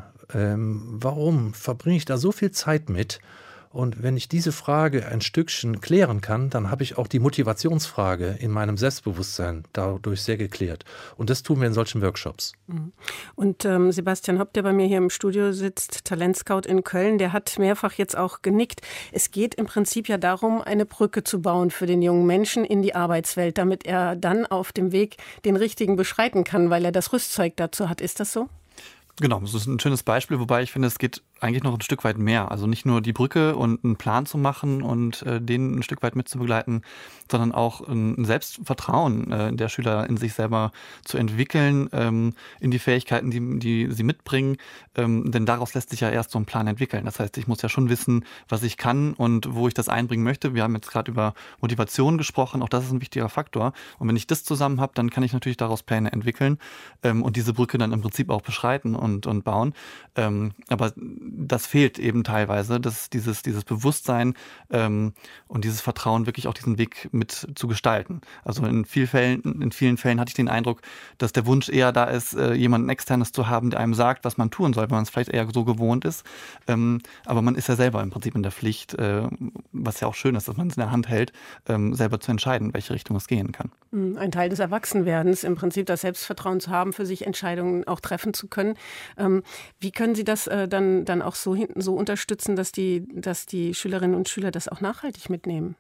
Warum verbringe ich da so viel Zeit mit? Und wenn ich diese Frage ein Stückchen klären kann, dann habe ich auch die Motivationsfrage in meinem Selbstbewusstsein dadurch sehr geklärt. Und das tun wir in solchen Workshops. Und Sebastian Hopp, der bei mir hier im Studio sitzt, Talentscout in Köln, der hat mehrfach jetzt auch genickt. Es geht im Prinzip ja darum, eine Brücke zu bauen für den jungen Menschen in die Arbeitswelt, damit er dann auf dem Weg den richtigen beschreiten kann, weil er das Rüstzeug dazu hat. Ist das so? Genau, das ist ein schönes Beispiel, wobei ich finde, es geht eigentlich noch ein Stück weit mehr. Also nicht nur die Brücke und einen Plan zu machen und den ein Stück weit mitzubegleiten, sondern auch ein Selbstvertrauen der Schüler in sich selber zu entwickeln, in die Fähigkeiten, die sie mitbringen. Denn daraus lässt sich ja erst so ein Plan entwickeln. Das heißt, ich muss ja schon wissen, was ich kann und wo ich das einbringen möchte. Wir haben jetzt gerade über Motivation gesprochen, auch das ist ein wichtiger Faktor. Und wenn ich das zusammen habe, dann kann ich natürlich daraus Pläne entwickeln und diese Brücke dann im Prinzip auch beschreiten und bauen. Aber das fehlt eben teilweise, dass dieses Bewusstsein und dieses Vertrauen, wirklich auch diesen Weg mit zu gestalten. Also in vielen Fällen hatte ich den Eindruck, dass der Wunsch eher da ist, jemanden Externes zu haben, der einem sagt, was man tun soll, weil man es vielleicht eher so gewohnt ist. Aber man ist ja selber im Prinzip in der Pflicht, was ja auch schön ist, dass man es in der Hand hält, selber zu entscheiden, in welche Richtung es gehen kann. Ein Teil des Erwachsenwerdens, im Prinzip das Selbstvertrauen zu haben, für sich Entscheidungen auch treffen zu können. Wie können Sie das dann auch so unterstützen, dass die Schülerinnen und Schüler das auch nachhaltig mitnehmen?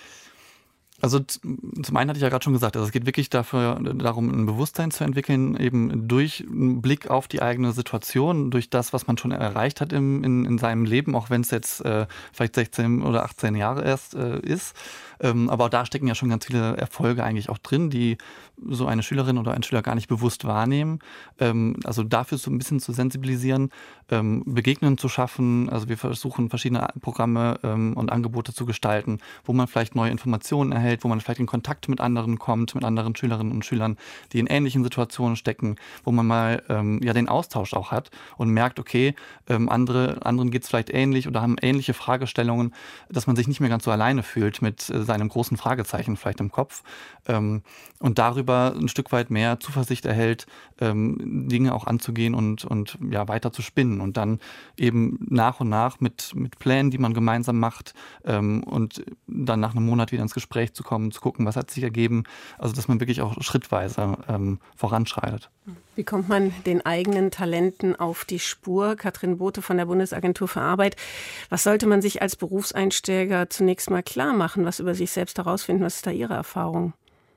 Also zum einen hatte ich ja gerade schon gesagt, also es geht wirklich darum, ein Bewusstsein zu entwickeln, eben durch einen Blick auf die eigene Situation, durch das, was man schon erreicht hat in seinem Leben, auch wenn es jetzt vielleicht 16 oder 18 Jahre erst ist. Aber auch da stecken ja schon ganz viele Erfolge eigentlich auch drin, die so eine Schülerin oder ein Schüler gar nicht bewusst wahrnehmen. Also dafür so ein bisschen zu sensibilisieren, Begegnungen zu schaffen. Also wir versuchen verschiedene Programme und Angebote zu gestalten, wo man vielleicht neue Informationen erhält, hält, wo man vielleicht in Kontakt mit anderen kommt, mit anderen Schülerinnen und Schülern, die in ähnlichen Situationen stecken, wo man mal den Austausch auch hat und merkt, okay, anderen geht es vielleicht ähnlich oder haben ähnliche Fragestellungen, dass man sich nicht mehr ganz so alleine fühlt mit seinem großen Fragezeichen vielleicht im Kopf und darüber ein Stück weit mehr Zuversicht erhält, Dinge auch anzugehen und weiter zu spinnen und dann eben nach und nach mit Plänen, die man gemeinsam macht und dann nach einem Monat wieder ins Gespräch zu kommen, zu gucken, was hat sich ergeben, also dass man wirklich auch schrittweise voranschreitet. Wie kommt man den eigenen Talenten auf die Spur? Katrin Bothe von der Bundesagentur für Arbeit. Was sollte man sich als Berufseinsteiger zunächst mal klar machen, was über sich selbst herausfinden? Was ist da Ihre Erfahrung?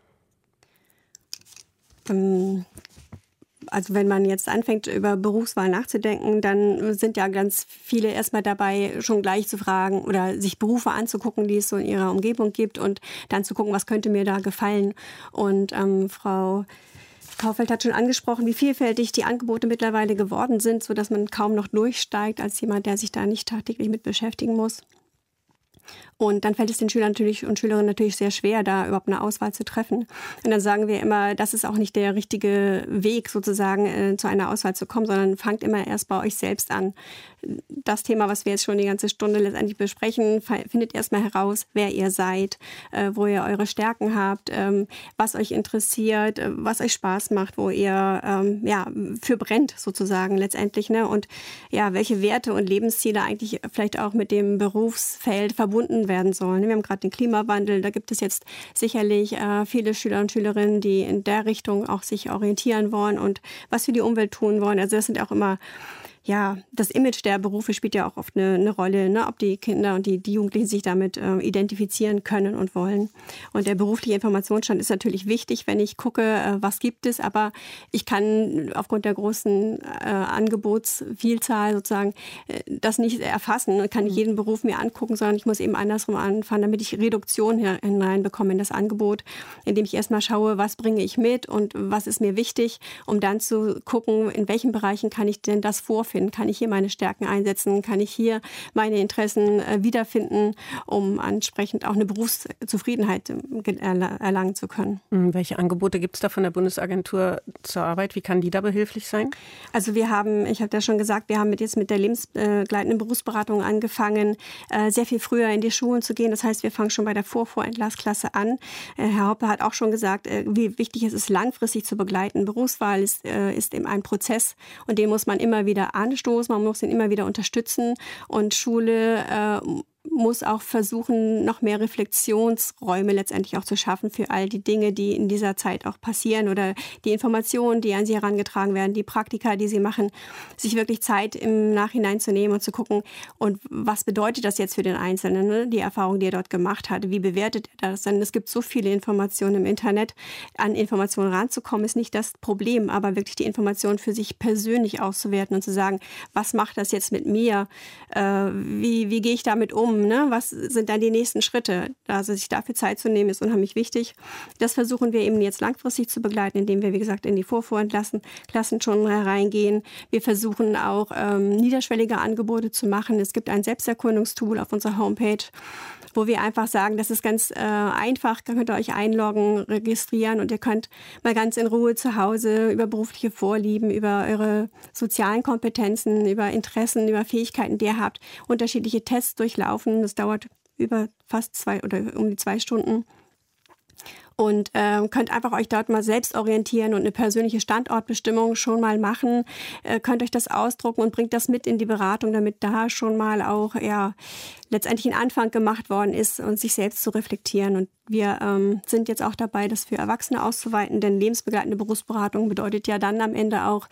Also wenn man jetzt anfängt, über Berufswahl nachzudenken, dann sind ja ganz viele erstmal dabei, schon gleich zu fragen oder sich Berufe anzugucken, die es so in ihrer Umgebung gibt und dann zu gucken, was könnte mir da gefallen. Und Frau Kaufeld hat schon angesprochen, wie vielfältig die Angebote mittlerweile geworden sind, sodass man kaum noch durchsteigt als jemand, der sich da nicht tagtäglich mit beschäftigen muss. Und dann fällt es den Schülern und Schülerinnen natürlich sehr schwer, da überhaupt eine Auswahl zu treffen. Und dann sagen wir immer, das ist auch nicht der richtige Weg, sozusagen zu einer Auswahl zu kommen, sondern fangt immer erst bei euch selbst an. Das Thema, was wir jetzt schon die ganze Stunde letztendlich besprechen, findet erstmal heraus, wer ihr seid, wo ihr eure Stärken habt, was euch interessiert, was euch Spaß macht, wo ihr für brennt sozusagen letztendlich, ne? Und ja, welche Werte und Lebensziele eigentlich vielleicht auch mit dem Berufsfeld verbunden werden sollen. Wir haben gerade den Klimawandel, da gibt es jetzt sicherlich viele Schüler und Schülerinnen, die in der Richtung auch sich orientieren wollen und was für die Umwelt tun wollen. Also das sind auch immer das Image der Berufe spielt ja auch oft eine Rolle, ne? Ob die Kinder und die Jugendlichen sich damit identifizieren können und wollen. Und der berufliche Informationsstand ist natürlich wichtig, wenn ich gucke, was gibt es. Aber ich kann aufgrund der großen Angebotsvielzahl sozusagen das nicht erfassen. Kann nicht jeden Beruf mir angucken, sondern ich muss eben andersrum anfangen, damit ich Reduktion hineinbekomme in das Angebot, indem ich erstmal schaue, was bringe ich mit und was ist mir wichtig, um dann zu gucken, in welchen Bereichen kann ich denn das vorfinden. Kann ich hier meine Stärken einsetzen? Kann ich hier meine Interessen wiederfinden, um entsprechend auch eine Berufszufriedenheit erlangen zu können? Welche Angebote gibt es da von der Bundesagentur zur Arbeit? Wie kann die da behilflich sein? Also ich habe ja schon gesagt, wir haben jetzt mit der lebensbegleitenden Berufsberatung angefangen, sehr viel früher in die Schulen zu gehen. Das heißt, wir fangen schon bei der Vorentlassklasse an. Herr Hoppe hat auch schon gesagt, wie wichtig es ist, langfristig zu begleiten. Berufswahl ist eben ein Prozess und den muss man immer wieder anstoßen, man muss ihn immer wieder unterstützen und Schule muss auch versuchen, noch mehr Reflexionsräume letztendlich auch zu schaffen für all die Dinge, die in dieser Zeit auch passieren oder die Informationen, die an sie herangetragen werden, die Praktika, die sie machen, sich wirklich Zeit im Nachhinein zu nehmen und zu gucken, und was bedeutet das jetzt für den Einzelnen, ne? Die Erfahrung, die er dort gemacht hat, wie bewertet er das? Denn es gibt so viele Informationen im Internet, an Informationen ranzukommen ist nicht das Problem, aber wirklich die Informationen für sich persönlich auszuwerten und zu sagen, was macht das jetzt mit mir? Wie gehe ich damit um? Ne? Was sind dann die nächsten Schritte? Also sich dafür Zeit zu nehmen, ist unheimlich wichtig. Das versuchen wir eben jetzt langfristig zu begleiten, indem wir, wie gesagt, in die Vorentlassen schon reingehen. Wir versuchen auch niederschwellige Angebote zu machen. Es gibt ein Selbsterkundungstool auf unserer Homepage, wo wir einfach sagen, das ist ganz einfach, könnt ihr euch einloggen, registrieren und ihr könnt mal ganz in Ruhe zu Hause über berufliche Vorlieben, über eure sozialen Kompetenzen, über Interessen, über Fähigkeiten, die ihr habt, unterschiedliche Tests durchlaufen. Das dauert über fast 2 oder um die 2 Stunden. Und könnt einfach euch dort mal selbst orientieren und eine persönliche Standortbestimmung schon mal machen. Könnt euch das ausdrucken und bringt das mit in die Beratung, damit da schon mal auch letztendlich ein Anfang gemacht worden ist und sich selbst zu reflektieren. Und wir sind jetzt auch dabei, das für Erwachsene auszuweiten, denn lebensbegleitende Berufsberatung bedeutet ja dann am Ende auch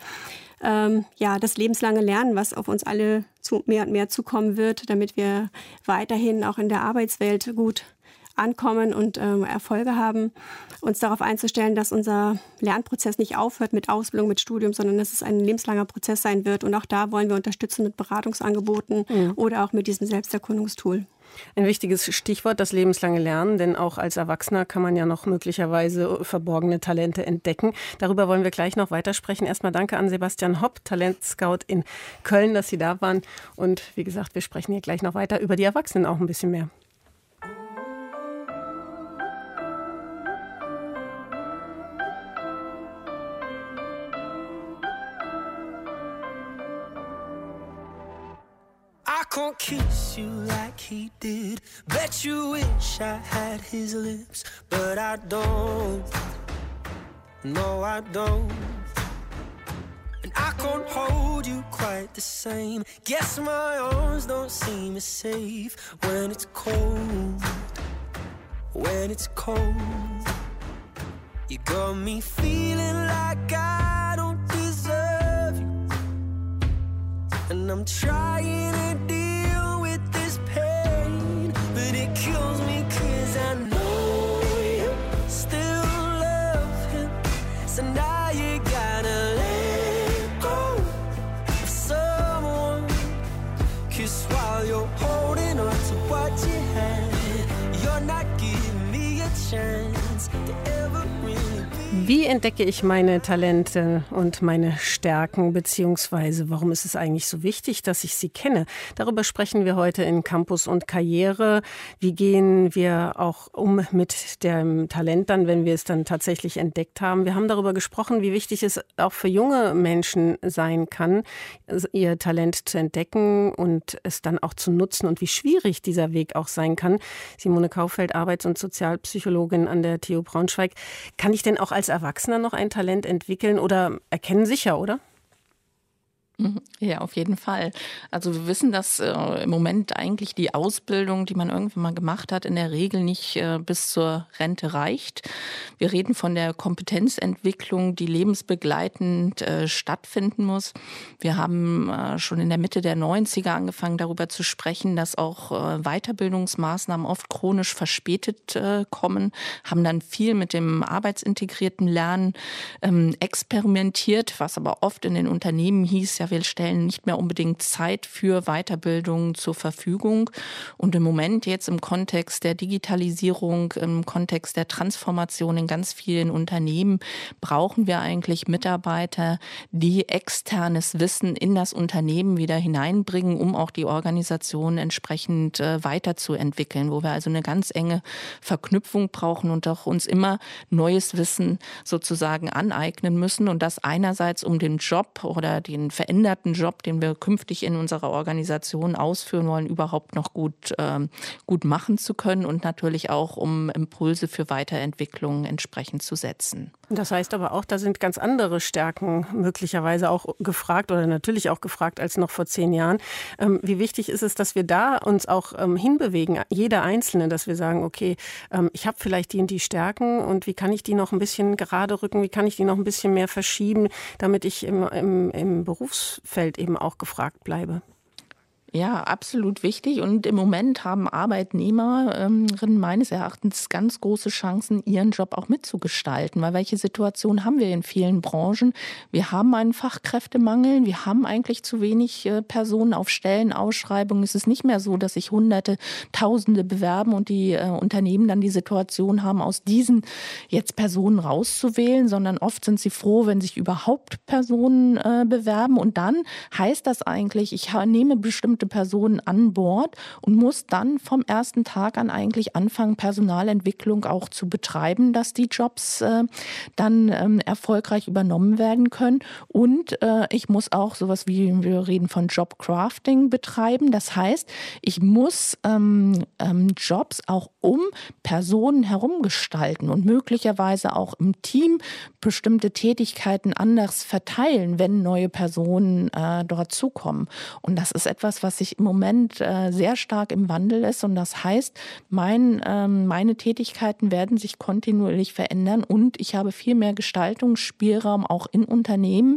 das lebenslange Lernen, was auf uns alle mehr und mehr zukommen wird, damit wir weiterhin auch in der Arbeitswelt gut ankommen und Erfolge haben, uns darauf einzustellen, dass unser Lernprozess nicht aufhört mit Ausbildung, mit Studium, sondern dass es ein lebenslanger Prozess sein wird. Und auch da wollen wir unterstützen mit Beratungsangeboten oder auch mit diesem Selbsterkundungstool. Ein wichtiges Stichwort, das lebenslange Lernen, denn auch als Erwachsener kann man ja noch möglicherweise verborgene Talente entdecken. Darüber wollen wir gleich noch weitersprechen. Erstmal danke an Sebastian Hopp, Talentscout in Köln, dass Sie da waren. Und wie gesagt, wir sprechen hier gleich noch weiter über die Erwachsenen auch ein bisschen mehr. can't kiss you like he did. Bet you wish I had his lips, but I don't. No, I don't. And I can't hold you quite the same. Guess my arms don't seem as safe when it's cold. When it's cold. You got me feeling like I don't deserve you. And I'm trying to deal with this pain, but it kills me 'cause I know you still love him. So now you gotta let go of someone. 'Cause while you're holding on to what you had, you're not giving me a chance to ever really be. Wie entdecke ich meine Talente und meine Stärken, beziehungsweise warum ist es eigentlich so wichtig, dass ich sie kenne? Darüber sprechen wir heute in Campus und Karriere. Wie gehen wir auch um mit dem Talent dann, wenn wir es dann tatsächlich entdeckt haben? Wir haben darüber gesprochen, wie wichtig es auch für junge Menschen sein kann, ihr Talent zu entdecken und es dann auch zu nutzen und wie schwierig dieser Weg auch sein kann. Simone Kaufeld, Arbeits- und Sozialpsychologin an der TU Braunschweig. Kann ich denn auch als Erwachsener noch ein Talent entwickeln oder erkennen sicher, oder? Ja, auf jeden Fall. Also wir wissen, dass im Moment eigentlich die Ausbildung, die man irgendwann mal gemacht hat, in der Regel nicht bis zur Rente reicht. Wir reden von der Kompetenzentwicklung, die lebensbegleitend stattfinden muss. Wir haben schon in der Mitte der 90er angefangen, darüber zu sprechen, dass auch Weiterbildungsmaßnahmen oft chronisch verspätet kommen, haben dann viel mit dem arbeitsintegrierten Lernen experimentiert, was aber oft in den Unternehmen hieß, ja, wir stellen nicht mehr unbedingt Zeit für Weiterbildung zur Verfügung. Und im Moment jetzt im Kontext der Digitalisierung, im Kontext der Transformation in ganz vielen Unternehmen brauchen wir eigentlich Mitarbeiter, die externes Wissen in das Unternehmen wieder hineinbringen, um auch die Organisation entsprechend weiterzuentwickeln, wo wir also eine ganz enge Verknüpfung brauchen und auch uns immer neues Wissen sozusagen aneignen müssen. Und das einerseits um den Job oder den veränderten Job, den wir künftig in unserer Organisation ausführen wollen, überhaupt noch gut machen zu können und natürlich auch, um Impulse für Weiterentwicklung entsprechend zu setzen. Das heißt aber auch, da sind ganz andere Stärken möglicherweise auch gefragt oder natürlich auch gefragt als noch vor 10 Jahren. Wie wichtig ist es, dass wir da uns auch hinbewegen, jeder Einzelne, dass wir sagen, okay, ich habe vielleicht die und die Stärken und wie kann ich die noch ein bisschen gerade rücken, wie kann ich die noch ein bisschen mehr verschieben, damit ich im Berufsfeld eben auch gefragt bleibe? Ja, absolut wichtig. Und im Moment haben Arbeitnehmerinnen meines Erachtens ganz große Chancen, ihren Job auch mitzugestalten. Weil welche Situation haben wir in vielen Branchen? Wir haben einen Fachkräftemangel. Wir haben eigentlich zu wenig Personen auf Stellenausschreibungen. Es ist nicht mehr so, dass sich Hunderte, Tausende bewerben und die Unternehmen dann die Situation haben, aus diesen jetzt Personen rauszuwählen, sondern oft sind sie froh, wenn sich überhaupt Personen bewerben. Und dann heißt das eigentlich, ich nehme bestimmte Personen an Bord und muss dann vom ersten Tag an eigentlich anfangen, Personalentwicklung auch zu betreiben, dass die Jobs dann erfolgreich übernommen werden können. Und ich muss auch sowas wie, wir reden von Jobcrafting betreiben. Das heißt, ich muss Jobs auch um Personen herum gestalten und möglicherweise auch im Team bestimmte Tätigkeiten anders verteilen, wenn neue Personen dort zukommen. Und das ist etwas, was sich im Moment sehr stark im Wandel ist. Und das heißt, meine Tätigkeiten werden sich kontinuierlich verändern und ich habe viel mehr Gestaltungsspielraum auch in Unternehmen,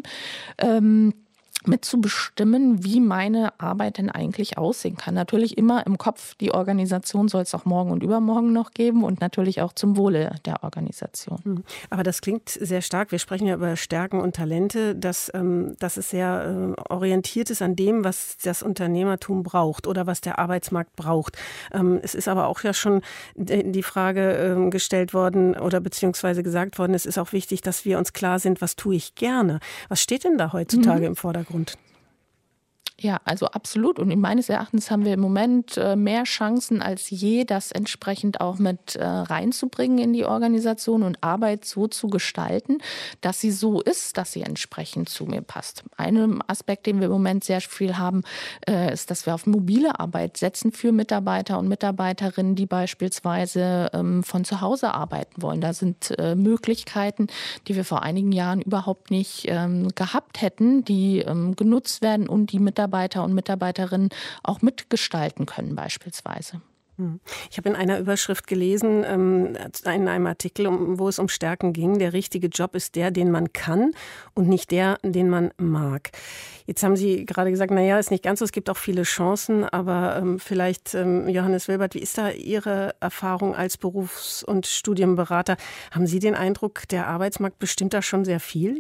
mitzubestimmen, wie meine Arbeit denn eigentlich aussehen kann. Natürlich immer im Kopf, die Organisation soll es auch morgen und übermorgen noch geben und natürlich auch zum Wohle der Organisation. Aber das klingt sehr stark. Wir sprechen ja über Stärken und Talente, dass es sehr orientiert ist an dem, was das Unternehmertum braucht oder was der Arbeitsmarkt braucht. Es ist aber auch ja schon die Frage gestellt worden oder beziehungsweise gesagt worden, es ist auch wichtig, dass wir uns klar sind, was tue ich gerne. Was steht denn da heutzutage im Vordergrund? Ja, also absolut. Und meines Erachtens haben wir im Moment mehr Chancen als je, das entsprechend auch mit reinzubringen in die Organisation und Arbeit so zu gestalten, dass sie so ist, dass sie entsprechend zu mir passt. Ein Aspekt, den wir im Moment sehr viel haben, ist, dass wir auf mobile Arbeit setzen für Mitarbeiter und Mitarbeiterinnen, die beispielsweise von zu Hause arbeiten wollen. Da sind Möglichkeiten, die wir vor einigen Jahren überhaupt nicht gehabt hätten, die genutzt werden und die Mitarbeiter und Mitarbeiterinnen auch mitgestalten können beispielsweise. Ich habe in einer Überschrift gelesen, in einem Artikel, wo es um Stärken ging, der richtige Job ist der, den man kann und nicht der, den man mag. Jetzt haben Sie gerade gesagt, naja, ist nicht ganz so, es gibt auch viele Chancen, aber vielleicht, Johannes Wilbert, wie ist da Ihre Erfahrung als Berufs- und Studienberater? Haben Sie den Eindruck, der Arbeitsmarkt bestimmt da schon sehr viel?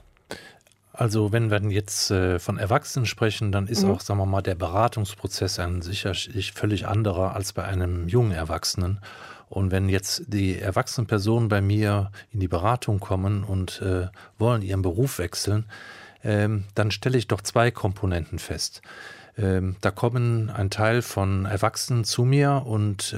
Also wenn wir jetzt von Erwachsenen sprechen, dann ist auch, sagen wir mal, der Beratungsprozess ein sicherlich völlig anderer als bei einem jungen Erwachsenen. Und wenn jetzt die erwachsenen Personen bei mir in die Beratung kommen und wollen ihren Beruf wechseln, dann stelle ich doch 2 Komponenten fest. Da kommen ein Teil von Erwachsenen zu mir und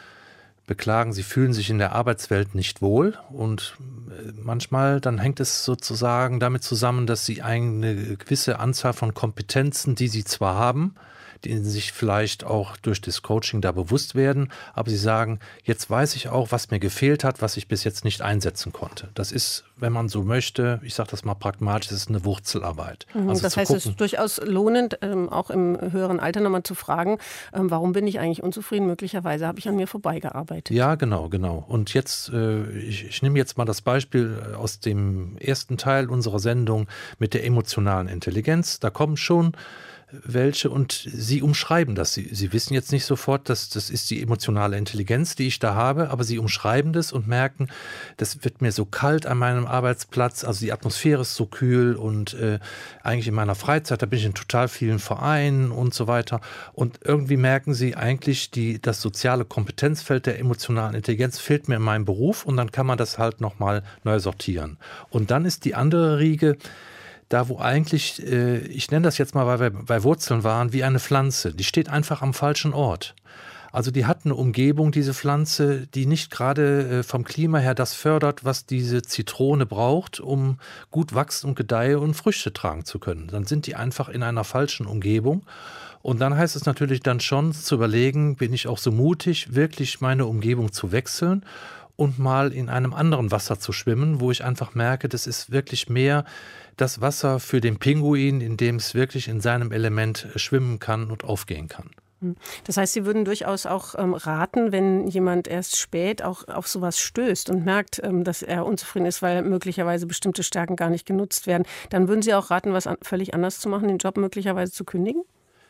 beklagen, sie fühlen sich in der Arbeitswelt nicht wohl und manchmal dann hängt es sozusagen damit zusammen, dass sie eine gewisse Anzahl von Kompetenzen, die sie zwar haben, denen sie sich vielleicht auch durch das Coaching da bewusst werden, aber sie sagen, jetzt weiß ich auch, was mir gefehlt hat, was ich bis jetzt nicht einsetzen konnte. Das ist, wenn man so möchte, ich sage das mal pragmatisch, das ist eine Wurzelarbeit. Also das heißt, es ist durchaus lohnend, auch im höheren Alter nochmal zu fragen, warum bin ich eigentlich unzufrieden? Möglicherweise habe ich an mir vorbeigearbeitet. Ja, genau. Und jetzt, ich nehme jetzt mal das Beispiel aus dem ersten Teil unserer Sendung mit der emotionalen Intelligenz. Da kommen schon welche und sie umschreiben das. Sie wissen jetzt nicht sofort, dass das ist die emotionale Intelligenz, die ich da habe, aber sie umschreiben das und merken, das wird mir so kalt an meinem Arbeitsplatz, also die Atmosphäre ist so kühl und eigentlich in meiner Freizeit, da bin ich in total vielen Vereinen und so weiter und irgendwie merken sie eigentlich, das soziale Kompetenzfeld der emotionalen Intelligenz fehlt mir in meinem Beruf und dann kann man das halt nochmal neu sortieren. Und dann ist die andere Riege, da wo eigentlich, ich nenne das jetzt mal, weil wir bei Wurzeln waren, wie eine Pflanze. Die steht einfach am falschen Ort. Also die hat eine Umgebung, diese Pflanze, die nicht gerade vom Klima her das fördert, was diese Zitrone braucht, um gut wachsen und gedeihen und Früchte tragen zu können. Dann sind die einfach in einer falschen Umgebung. Und dann heißt es natürlich dann schon zu überlegen, bin ich auch so mutig, wirklich meine Umgebung zu wechseln und mal in einem anderen Wasser zu schwimmen, wo ich einfach merke, das ist wirklich mehr das Wasser für den Pinguin, in dem es wirklich in seinem Element schwimmen kann und aufgehen kann. Das heißt, Sie würden durchaus auch raten, wenn jemand erst spät auch auf sowas stößt und merkt, dass er unzufrieden ist, weil möglicherweise bestimmte Stärken gar nicht genutzt werden, dann würden Sie auch raten, was völlig anders zu machen, den Job möglicherweise zu kündigen?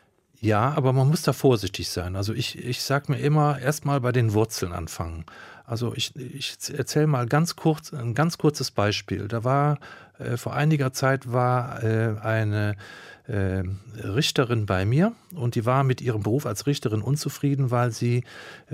Ja, aber man muss da vorsichtig sein. Also ich sage mir immer, erst mal bei den Wurzeln anfangen. Also ich erzähle mal ein ganz kurzes Beispiel. Da war vor einiger Zeit eine Richterin bei mir und die war mit ihrem Beruf als Richterin unzufrieden, weil sie,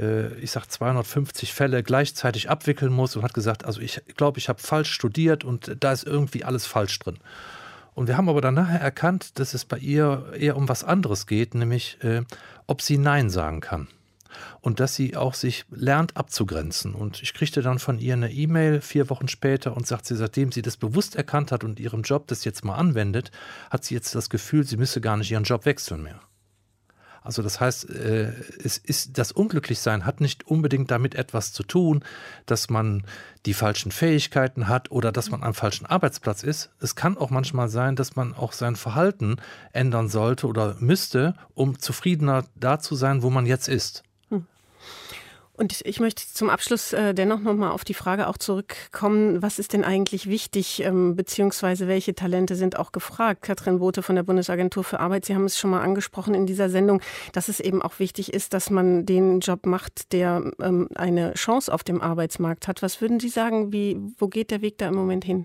250 Fälle gleichzeitig abwickeln muss und hat gesagt, also ich glaube, ich habe falsch studiert und da ist irgendwie alles falsch drin. Und wir haben aber dann nachher erkannt, dass es bei ihr eher um was anderes geht, nämlich ob sie Nein sagen kann. Und dass sie auch sich lernt abzugrenzen. Und ich kriegte dann von ihr eine E-Mail 4 Wochen später und sagt sie, seitdem sie das bewusst erkannt hat und ihrem Job das jetzt mal anwendet, hat sie jetzt das Gefühl, sie müsse gar nicht ihren Job wechseln mehr. Also das heißt, das Unglücklichsein hat nicht unbedingt damit etwas zu tun, dass man die falschen Fähigkeiten hat oder dass man am falschen Arbeitsplatz ist. Es kann auch manchmal sein, dass man auch sein Verhalten ändern sollte oder müsste, um zufriedener da zu sein, wo man jetzt ist. Und ich möchte zum Abschluss dennoch nochmal auf die Frage auch zurückkommen, was ist denn eigentlich wichtig, beziehungsweise welche Talente sind auch gefragt? Katrin Bote von der Bundesagentur für Arbeit, Sie haben es schon mal angesprochen in dieser Sendung, dass es eben auch wichtig ist, dass man den Job macht, der eine Chance auf dem Arbeitsmarkt hat. Was würden Sie sagen, wo geht der Weg da im Moment hin?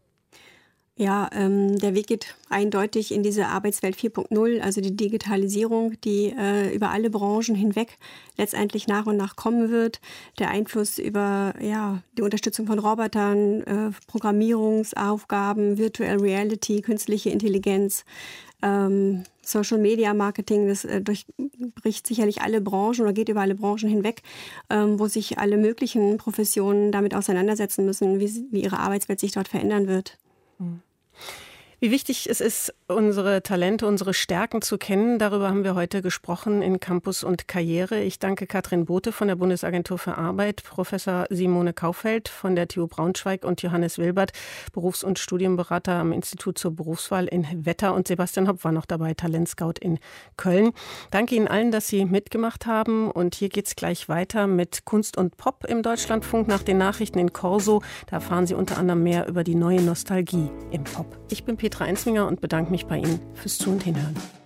Ja, der Weg geht eindeutig in diese Arbeitswelt 4.0, also die Digitalisierung, die über alle Branchen hinweg letztendlich nach und nach kommen wird. Der Einfluss über die Unterstützung von Robotern, Programmierungsaufgaben, Virtual Reality, künstliche Intelligenz. Social Media Marketing, das durchbricht sicherlich alle Branchen oder geht über alle Branchen hinweg, wo sich alle möglichen Professionen damit auseinandersetzen müssen, wie ihre Arbeitswelt sich dort verändern wird. Wie wichtig es ist, unsere Talente, unsere Stärken zu kennen, darüber haben wir heute gesprochen in Campus und Karriere. Ich danke Katrin Bote von der Bundesagentur für Arbeit, Professor Simone Kaufeld von der TU Braunschweig und Johannes Wilbert, Berufs- und Studienberater am Institut zur Berufswahl in Wetter, und Sebastian Hopp war noch dabei, Talentscout in Köln. Danke Ihnen allen, dass Sie mitgemacht haben, und hier geht es gleich weiter mit Kunst und Pop im Deutschlandfunk nach den Nachrichten in Corso. Da erfahren Sie unter anderem mehr über die neue Nostalgie im Pop. Ich bin Petra Ensminger und bedanke mich bei Ihnen fürs Zu- und Hinhören.